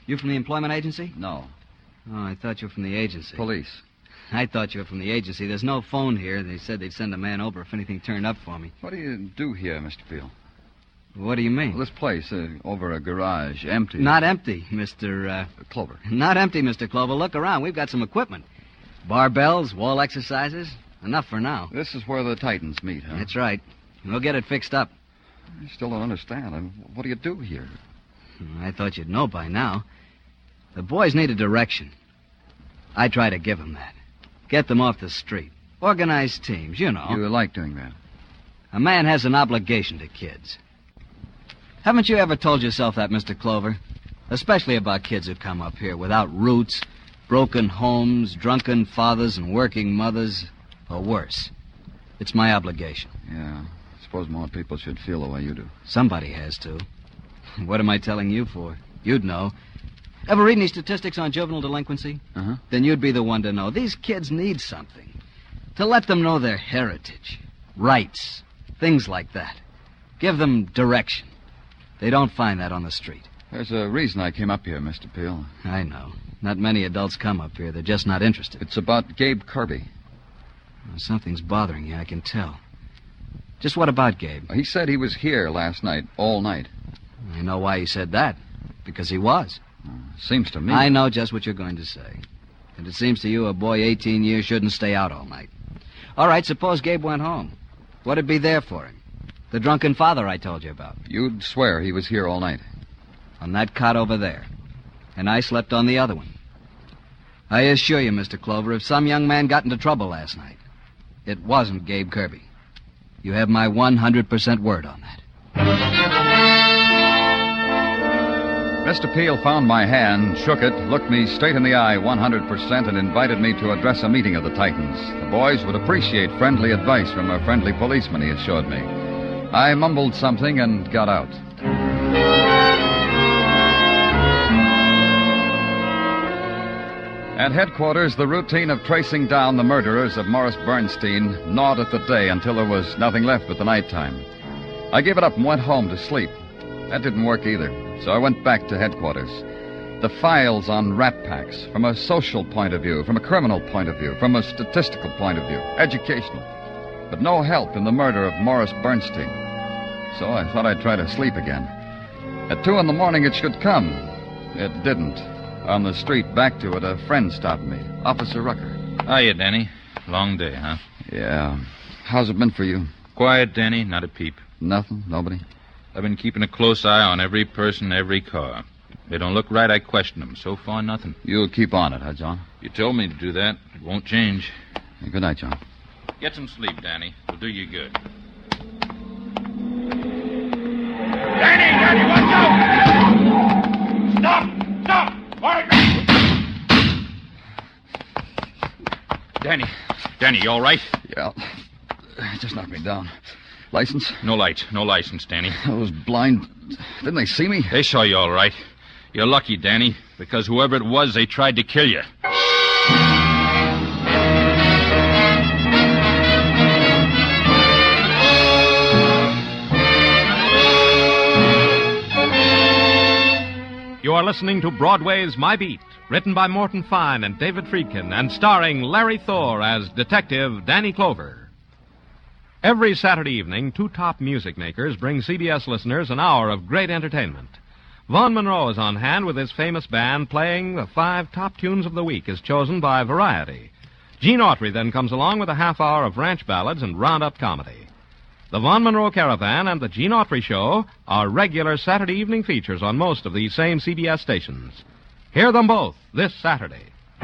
You from the employment agency?
No.
Oh, I thought you were from the agency.
Police.
I thought you were from the agency. There's no phone here. They said they'd send a man over if anything turned up for me.
What do you do here, Mr. Peel?
What do you mean?
Well, this place, over a garage, empty.
Not empty, Mr.
Clover.
Not empty, Mr. Clover. Look around. We've got some equipment. Barbells, wall exercises. Enough for now.
This is where the Titans meet, huh?
That's right. We'll get it fixed up.
I still don't understand. What do you do here?
I thought you'd know by now. The boys need a direction. I try to give them that. Get them off the street. Organize teams, you know.
You like doing that?
A man has an obligation to kids. Haven't you ever told yourself that, Mr. Clover? Especially about kids who come up here without roots, broken homes, drunken fathers, and working mothers, or worse. It's my obligation.
Yeah. I suppose more people should feel the way you do.
Somebody has to. What am I telling you for? You'd know. Ever read any statistics on juvenile delinquency?
Uh-huh.
Then you'd be the one to know. These kids need something. To let them know their heritage, rights, things like that. Give them direction. They don't find that on the street.
There's a reason I came up here, Mr. Peel.
I know. Not many adults come up here. They're just not interested.
It's about Gabe Kirby.
Well, something's bothering you, I can tell. Just what about Gabe?
He said he was here last night, all night.
I know why he said that. Because he was.
Seems to me.
I know just what you're going to say. And it seems to you a boy 18 years shouldn't stay out all night. All right, suppose Gabe went home. What'd be there for him? The drunken father I told you about.
You'd swear he was here all night.
On that cot over there. And I slept on the other one. I assure you, Mr. Clover, if some young man got into trouble last night, it wasn't Gabe Kirby. You have my 100% word on that.
Mr. Peel found my hand, shook it, looked me straight in the eye 100%, and invited me to address a meeting of the Titans. The boys would appreciate friendly advice from a friendly policeman, he assured me. I mumbled something and got out. At headquarters, the routine of tracing down the murderers of Morris Bernstein gnawed at the day until there was nothing left but the nighttime. I gave it up and went home to sleep. That didn't work either, so I went back to headquarters. The files on rat packs, from a social point of view, from a criminal point of view, from a statistical point of view, educational. But no help in the murder of Morris Bernstein. So I thought I'd try to sleep again. At 2 in the morning it should come. It didn't. On the street back to it, a friend stopped me, Officer Rucker.
Hiya, Danny. Long day, huh?
Yeah. How's it been for you?
Quiet, Danny. Not a peep.
Nothing? Nobody?
I've been keeping a close eye on every person, every car. They don't look right, I question them. So far, nothing.
You'll keep on it, huh, John?
You told me to do that. It won't change.
Good night, John.
Get some sleep, Danny. It'll do you good.
Danny, watch out! Stop!
Danny, you all right?
Yeah. It just knocked me down. License?
No license, Danny.
Those blind... Didn't they see me?
They saw you all right. You're lucky, Danny, because whoever it was, they tried to kill you.
You are listening to Broadway's My Beat, written by Morton Fine and David Friedkin, and starring Larry Thor as Detective Danny Clover. Every Saturday evening, 2 top music makers bring CBS listeners an hour of great entertainment. Vaughn Monroe is on hand with his famous band playing the 5 top tunes of the week as chosen by Variety. Gene Autry then comes along with a half hour of ranch ballads and roundup comedy. The Vaughn Monroe Caravan and the Gene Autry Show are regular Saturday evening features on most of these same CBS stations. Hear them both this Saturday.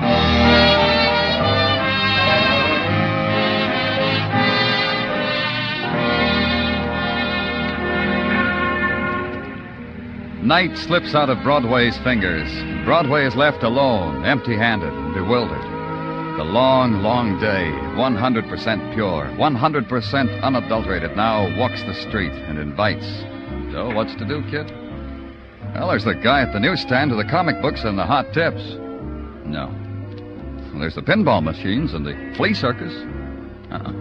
Night slips out of Broadway's fingers. Broadway is left alone, empty-handed, and bewildered. The long, long day, 100% pure, 100% unadulterated, now walks the street and invites. So what's to do, kid? Well, there's the guy at the newsstand with the comic books and the hot tips. No. Well, there's the pinball machines and the flea circus.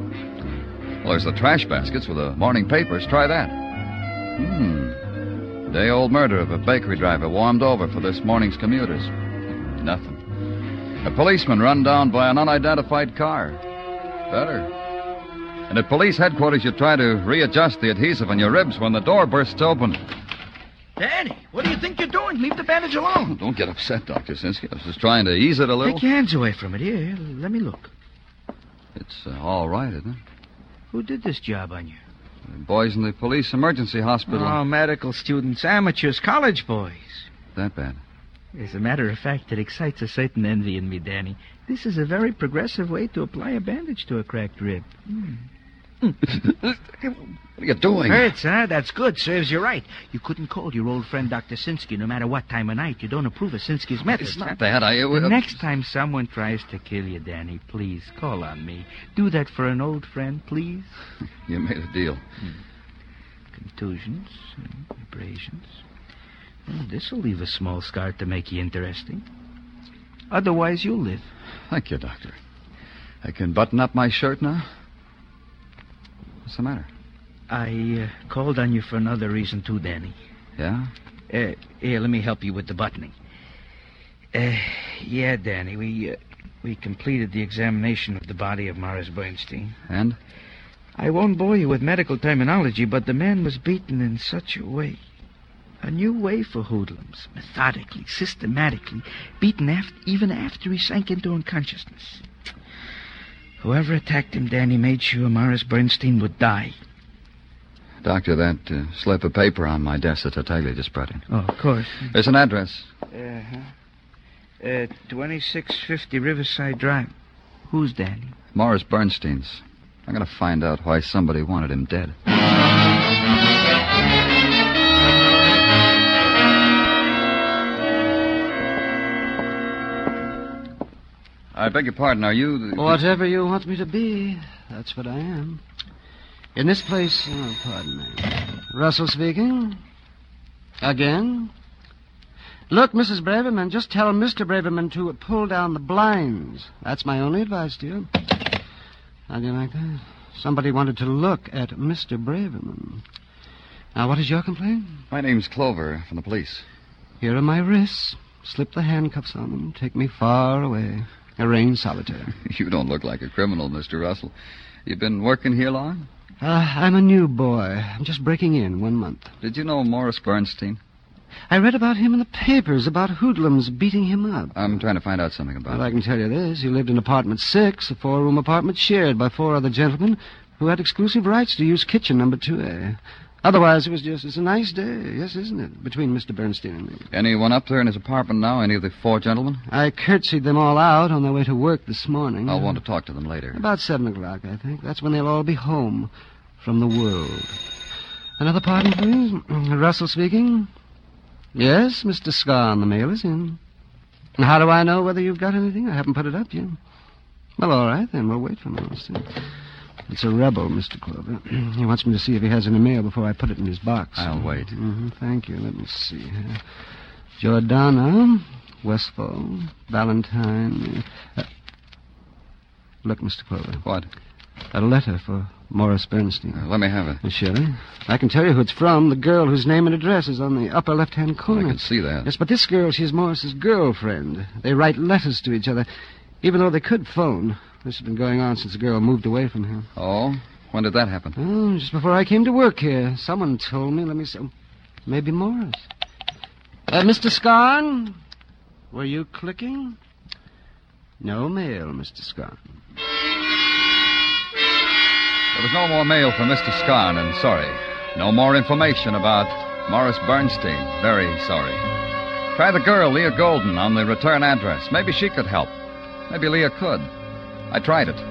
Well, there's the trash baskets with the morning papers. Try that. Day-old murder of a bakery driver warmed over for this morning's commuters. Nothing. A policeman run down by an unidentified car. Better. And at police headquarters, you try to readjust the adhesive on your ribs when the door bursts open.
Danny, what do you think you're doing? Leave the bandage alone.
Don't get upset, Dr. Sinsky. I was just trying to ease it a little.
Take your hands away from it. Here, let me look.
It's all right, isn't it?
Who did this job on you?
The boys in the police emergency hospital.
Oh, medical students, amateurs, college boys.
That bad?
As a matter of fact, it excites a certain envy in me, Danny. This is a very progressive way to apply a bandage to a cracked rib.
What are you doing?
Hurts, huh? That's good. Serves you right. You couldn't call your old friend Dr. Sinsky no matter what time of night. You don't approve of Sinsky's methods.
It's not that.
The next time someone tries to kill you, Danny, please call on me. Do that for an old friend, please.
You made a deal.
Contusions, abrasions. Well, this'll leave a small scar to make you interesting. Otherwise, you'll live.
Thank you, Doctor. I can button up my shirt now? What's the matter?
I called on you for another reason, too, Danny.
Yeah?
Here, let me help you with the buttoning. Yeah, Danny, we completed the examination of the body of Morris Bernstein.
And?
I won't bore you with medical terminology, but the man was beaten in such a way. A new way for hoodlums. Methodically, systematically. Beaten even after he sank into unconsciousness. Whoever attacked him, Danny, made sure Morris Bernstein would die.
Doctor, that slip of paper on my desk that Tartaglia just brought in.
Oh, of course.
There's an address.
2650 Riverside Drive. Who's Danny?
Morris Bernstein's. I'm going to find out why somebody wanted him dead. I beg your pardon, are you...
Whatever you want me to be, that's what I am. In this place... Oh, pardon me. Russell speaking. Again. Look, Mrs. Braverman, just tell Mr. Braverman to pull down the blinds. That's my only advice to you. How do you like that? Somebody wanted to look at Mr. Braverman. Now, what is your complaint?
My name's Clover, from the police.
Here are my wrists. Slip the handcuffs on them. Take me far away. Arrange solitaire.
You don't look like a criminal, Mr. Russell. You been working here long?
I'm a new boy. I'm just breaking in 1 month.
Did you know Morris Bernstein?
I read about him in the papers, about hoodlums beating him up.
I'm trying to find out something about
Well,
it.
I can tell you this. He lived in apartment 6, a 4-room apartment shared by 4 other gentlemen who had exclusive rights to use kitchen number 2A. Otherwise, it's a nice day, yes, isn't it, between Mr. Bernstein and me.
Anyone up there in his apartment now? Any of the 4 gentlemen?
I curtsied them all out on their way to work this morning.
I'll want to talk to them later.
About 7 o'clock, I think. That's when they'll all be home from the world. Another pardon, please? Russell speaking. Yes, Mr. Scarn, the mail is in. And how do I know whether you've got anything? I haven't put it up yet. Well, all right, then. We'll wait for him. It's a rebel, Mr. Clover. He wants me to see if he has any mail before I put it in his box.
I'll wait.
Thank you. Let me see. Giordano, Westfall, Valentine. Look, Mr. Clover.
What?
A letter for Morris Bernstein.
Let me have it.
Surely. I can tell you who it's from. The girl whose name and address is on the upper left-hand corner.
I can see that.
Yes, but this girl, she's Morris's girlfriend. They write letters to each other, even though they could phone. This has been going on since the girl moved away from here.
Oh? When did that happen?
Oh, just before I came to work here. Someone told me. Let me see. Maybe Morris. Mr. Scarn? Were you clicking? No mail, Mr. Scarn.
There was no more mail from Mr. Scarn, and sorry. No more information about Morris Bernstein. Very sorry. Try the girl, Leah Golden, on the return address. Maybe she could help. Maybe Leah could. I tried it.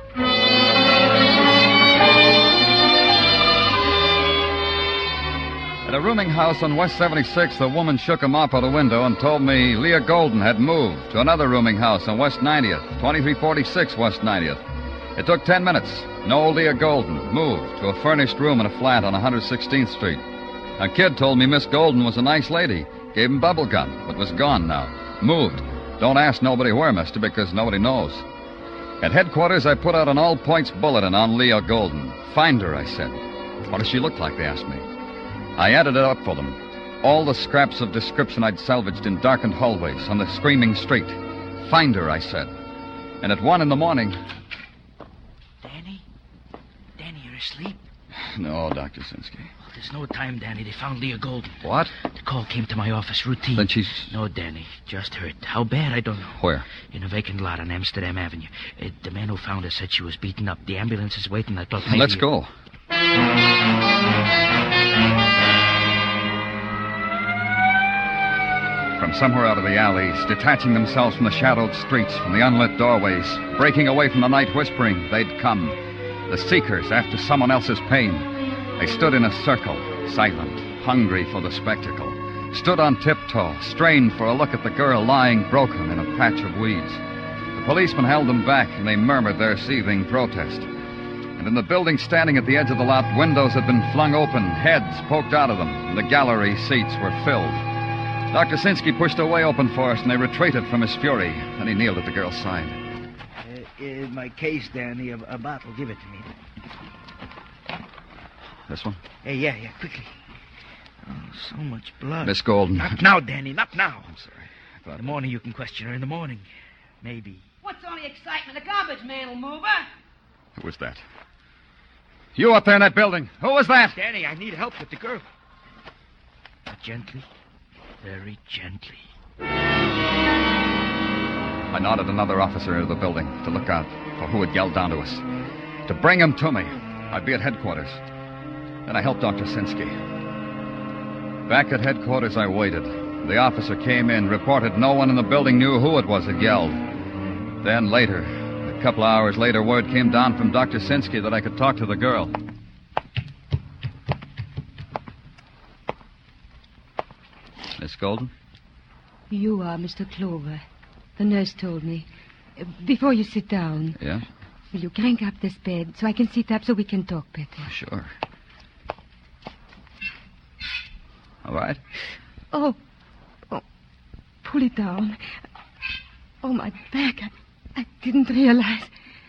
At a rooming house on West 76th, a woman shook a mop out a window and told me Leah Golden had moved to another rooming house on West 90th, 2346 West 90th. It took 10 minutes. No Leah Golden moved to a furnished room in a flat on 116th Street. A kid told me Miss Golden was a nice lady. Gave him bubble gum, but was gone now. Moved. Don't ask nobody where, mister, because nobody knows. At headquarters, I put out an all-points bulletin on Leah Golden. Find her, I said. What does she look like, they asked me. I added it up for them. All the scraps of description I'd salvaged in darkened hallways on the screaming street. Find her, I said. And at 1 a.m...
Danny? Danny, you're asleep?
No, Dr. Sinsky.
Well, there's no time, Danny. They found Leah Golden.
What?
The call came to my office, routine.
Then she's...
No, Danny, just hurt. How bad, I don't know.
Where?
In a vacant lot on Amsterdam Avenue. The man who found her said she was beaten up. The ambulance is waiting. I thought maybe...
Let's go. From somewhere out of the alleys, detaching themselves from the shadowed streets, from the unlit doorways, breaking away from the night whispering, they'd come. The seekers after someone else's pain. They stood in a circle, silent, hungry for the spectacle. Stood on tiptoe, strained for a look at the girl lying broken in a patch of weeds. The policeman held them back, and they murmured their seething protest. And in the building standing at the edge of the lot, windows had been flung open, heads poked out of them, and the gallery seats were filled. Dr. Sinsky pushed a way open for us, and they retreated from his fury. Then he kneeled at the girl's side.
My case, Danny, a bottle. Give it to me.
This one?
Yeah, quickly. Oh, so much blood.
Miss Golden.
Not now, Danny, not now.
I'm sorry.
In the morning you can question her. In the morning, maybe.
What's all the excitement? The garbage man will move her.
Who was that? You up there in that building. Who was that?
Danny, I need help with the girl. But gently. Very gently.
I nodded another officer into the building to look out for who had yelled down to us. To bring him to me. I'd be at headquarters. Then I helped Dr. Sinsky. Back at headquarters, I waited. The officer came in, reported no one in the building knew who it was that yelled. Then later, a couple of hours later, word came down from Dr. Sinsky that I could talk to the girl. Miss Golden?
You are Mr. Clover. The nurse told me. Before you sit down...
Yeah?
Will you crank up this bed so I can sit up so we can talk better?
Sure. All right?
Oh, pull it down. Oh, my back. I didn't realize.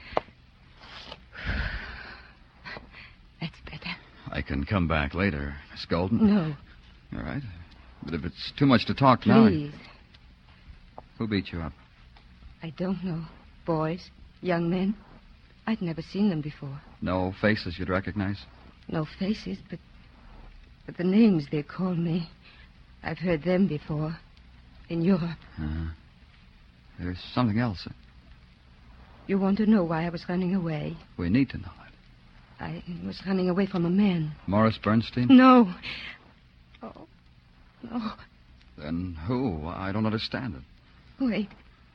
That's better.
I can come back later, Miss Golden.
No.
All right. But if it's too much to talk now...
Please.
Who beat you up?
I don't know. Boys, young men. I'd never seen them before.
No faces you'd recognize?
No faces, but the names they call me. I've heard them before. In Europe.
There's something else.
You want to know why I was running away?
We need to know it.
I was running away from a man.
Morris Bernstein?
No. Oh, no.
Then who? I don't understand it.
Wait.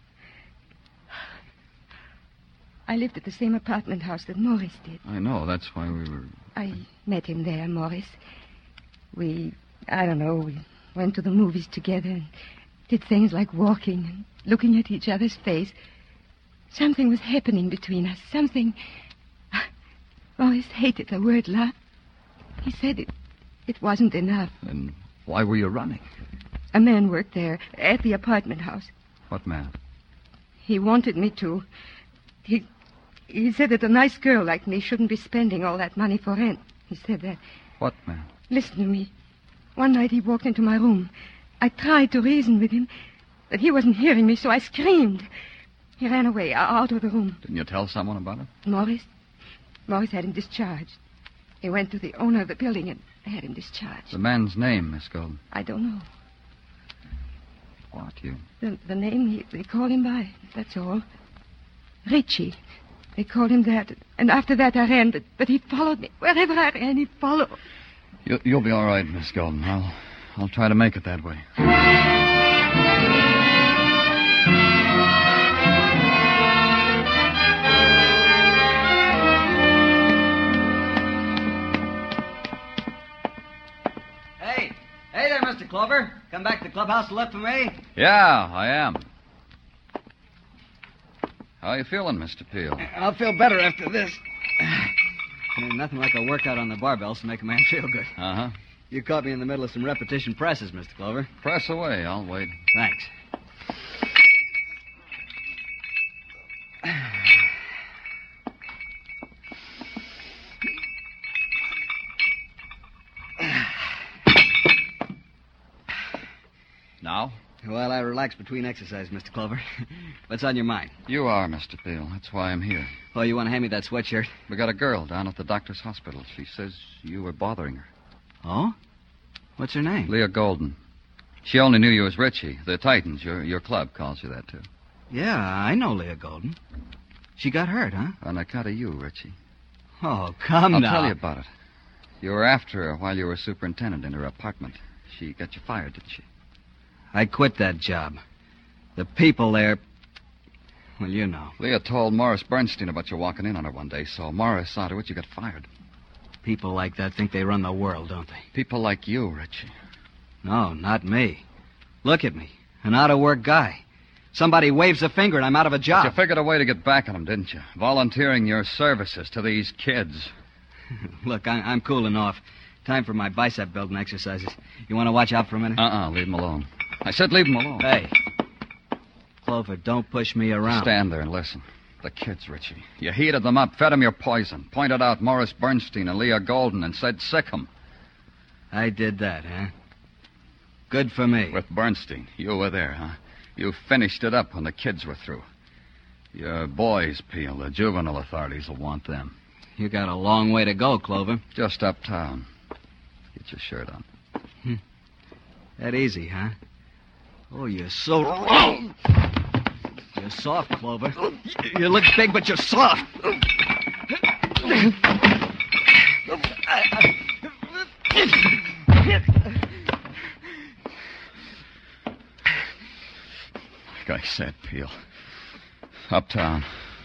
I lived at the same apartment house that Morris did.
I know. That's why we were...
I met him there, Morris. We went to the movies together and did things like walking and looking at each other's face. Something was happening between us. Something... Morris hated the word love. He said it wasn't enough.
Then why were you running?
A man worked there at the apartment house.
What man?
He wanted me to. He said that a nice girl like me shouldn't be spending all that money for rent. He said that.
What man?
Listen to me. One night he walked into my room. I tried to reason with him, but he wasn't hearing me, so I screamed. He ran away, out of the room.
Didn't you tell someone about it?
Morris had him discharged. He went to the owner of the building and had him discharged.
The man's name, Miss Golden?
I don't know.
What, you?
The name they call him by, that's all. Richie. They called him that. And after that I ran, but he followed me. Wherever I ran, he followed.
You'll be all right, Miss Golden. I'll try to make it that way.
Hey there, Mr. Clover. Come back to the clubhouse to look for me?
Yeah, I am. How you feeling, Mr. Peel?
I'll feel better after this.
Ain't nothing like a workout on the barbells to make a man feel good.
Uh-huh.
You caught me in the middle of some repetition presses, Mr. Clover.
Press away. I'll wait.
Thanks. relax between exercises, Mr. Clover. What's on your mind?
You are, Mr. Peel. That's why I'm here.
Oh, you want to hand me that sweatshirt?
We got a girl down at the doctor's hospital. She says you were bothering her.
Oh? What's her name?
Leah Golden. She only knew you as Richie. The Titans, your club, calls you that, too.
Yeah, I know Leah Golden. She got hurt, huh?
On account of you, Richie.
Oh, come
I'll
now.
tell you about it. You were after her while you were superintendent in her apartment. She got you fired, didn't she?
I quit that job. The people there... Well, you know.
Leah told Morris Bernstein about you walking in on her one day, so Morris saw to it you got fired.
People like that think they run the world, don't they?
People like you, Richie.
No, not me. Look at me. An out-of-work guy. Somebody waves a finger and I'm out of a job.
But you figured a way to get back on them, didn't you? Volunteering your services to these kids.
Look, I'm cooling off. Time for my bicep building exercises. You want to watch out for a minute?
Leave them alone. I said leave them alone.
Hey. Clover, don't push me around.
Stand there and listen. The kids, Richie. You heated them up, fed them your poison, pointed out Morris Bernstein and Leah Golden, and said sick 'em.
I did that, huh? Good for me.
With Bernstein. You were there, huh? You finished it up when the kids were through. Your boys, Peel. The juvenile authorities will want them.
You got a long way to go, Clover.
Just uptown. Get your shirt on.
That easy, huh? Oh, you're so... You're soft, Clover. You look big, but you're soft.
Like I said, Peel. Uptown.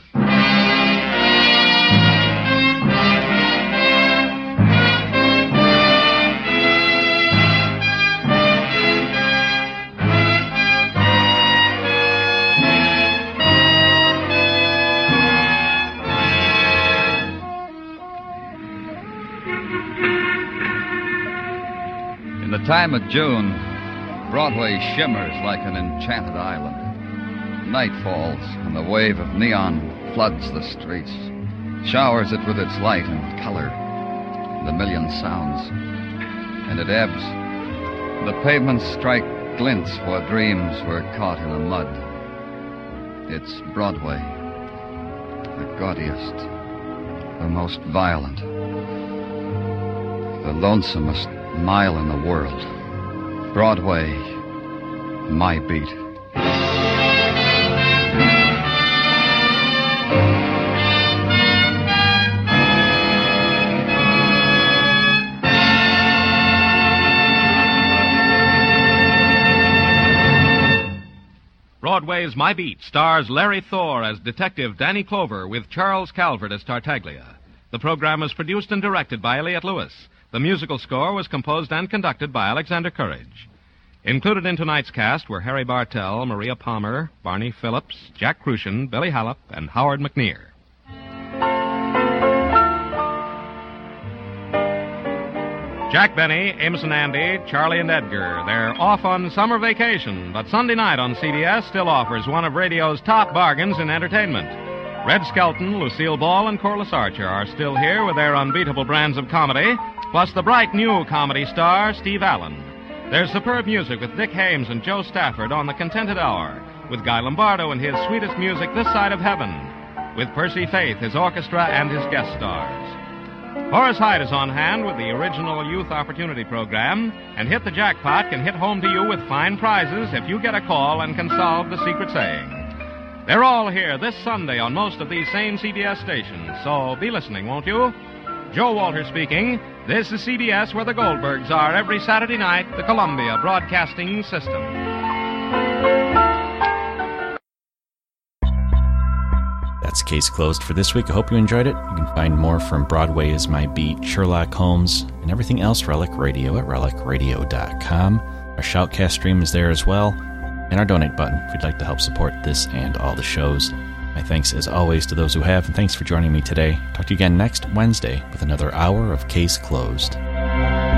In the time of June, Broadway shimmers like an enchanted island. Night falls, and the wave of neon floods the streets, showers it with its light and color, the million sounds. And it ebbs. The pavements strike glints where dreams were caught in the mud. It's Broadway, the gaudiest, the most violent, the lonesomest mile in the world. Broadway, my beat.
Broadway's My Beat stars Larry Thor as Detective Danny Clover with Charles Calvert as Tartaglia. The program was produced and directed by Elliott Lewis. The musical score was composed and conducted by Alexander Courage. Included in tonight's cast were Harry Bartell, Maria Palmer, Barney Phillips, Jack Crucian, Billy Hallop, and Howard McNear. Jack Benny, Amos and Andy, Charlie and Edgar. They're off on summer vacation, but Sunday night on CBS still offers one of radio's top bargains in entertainment. Red Skelton, Lucille Ball, and Corliss Archer are still here with their unbeatable brands of comedy, plus the bright new comedy star, Steve Allen. There's superb music with Dick Hames and Joe Stafford on The Contented Hour, with Guy Lombardo and his sweetest music this side of heaven, with Percy Faith, his orchestra, and his guest stars. Horace Hyde is on hand with the original Youth Opportunity Program, and Hit the Jackpot can hit home to you with fine prizes if you get a call and can solve the secret saying. They're all here this Sunday on most of these same CBS stations, so be listening, won't you? Joe Walter speaking. This is CBS, where the Goldbergs are every Saturday night, the Columbia Broadcasting System.
That's Case Closed for this week. I hope you enjoyed it. You can find more from Broadway is My Beat, Sherlock Holmes, and everything else Relic Radio at relicradio.com. Our Shoutcast stream is there as well, and our donate button if you'd like to help support this and all the shows. My thanks, as always, to those who have, and thanks for joining me today. Talk to you again next Wednesday with another hour of Case Closed.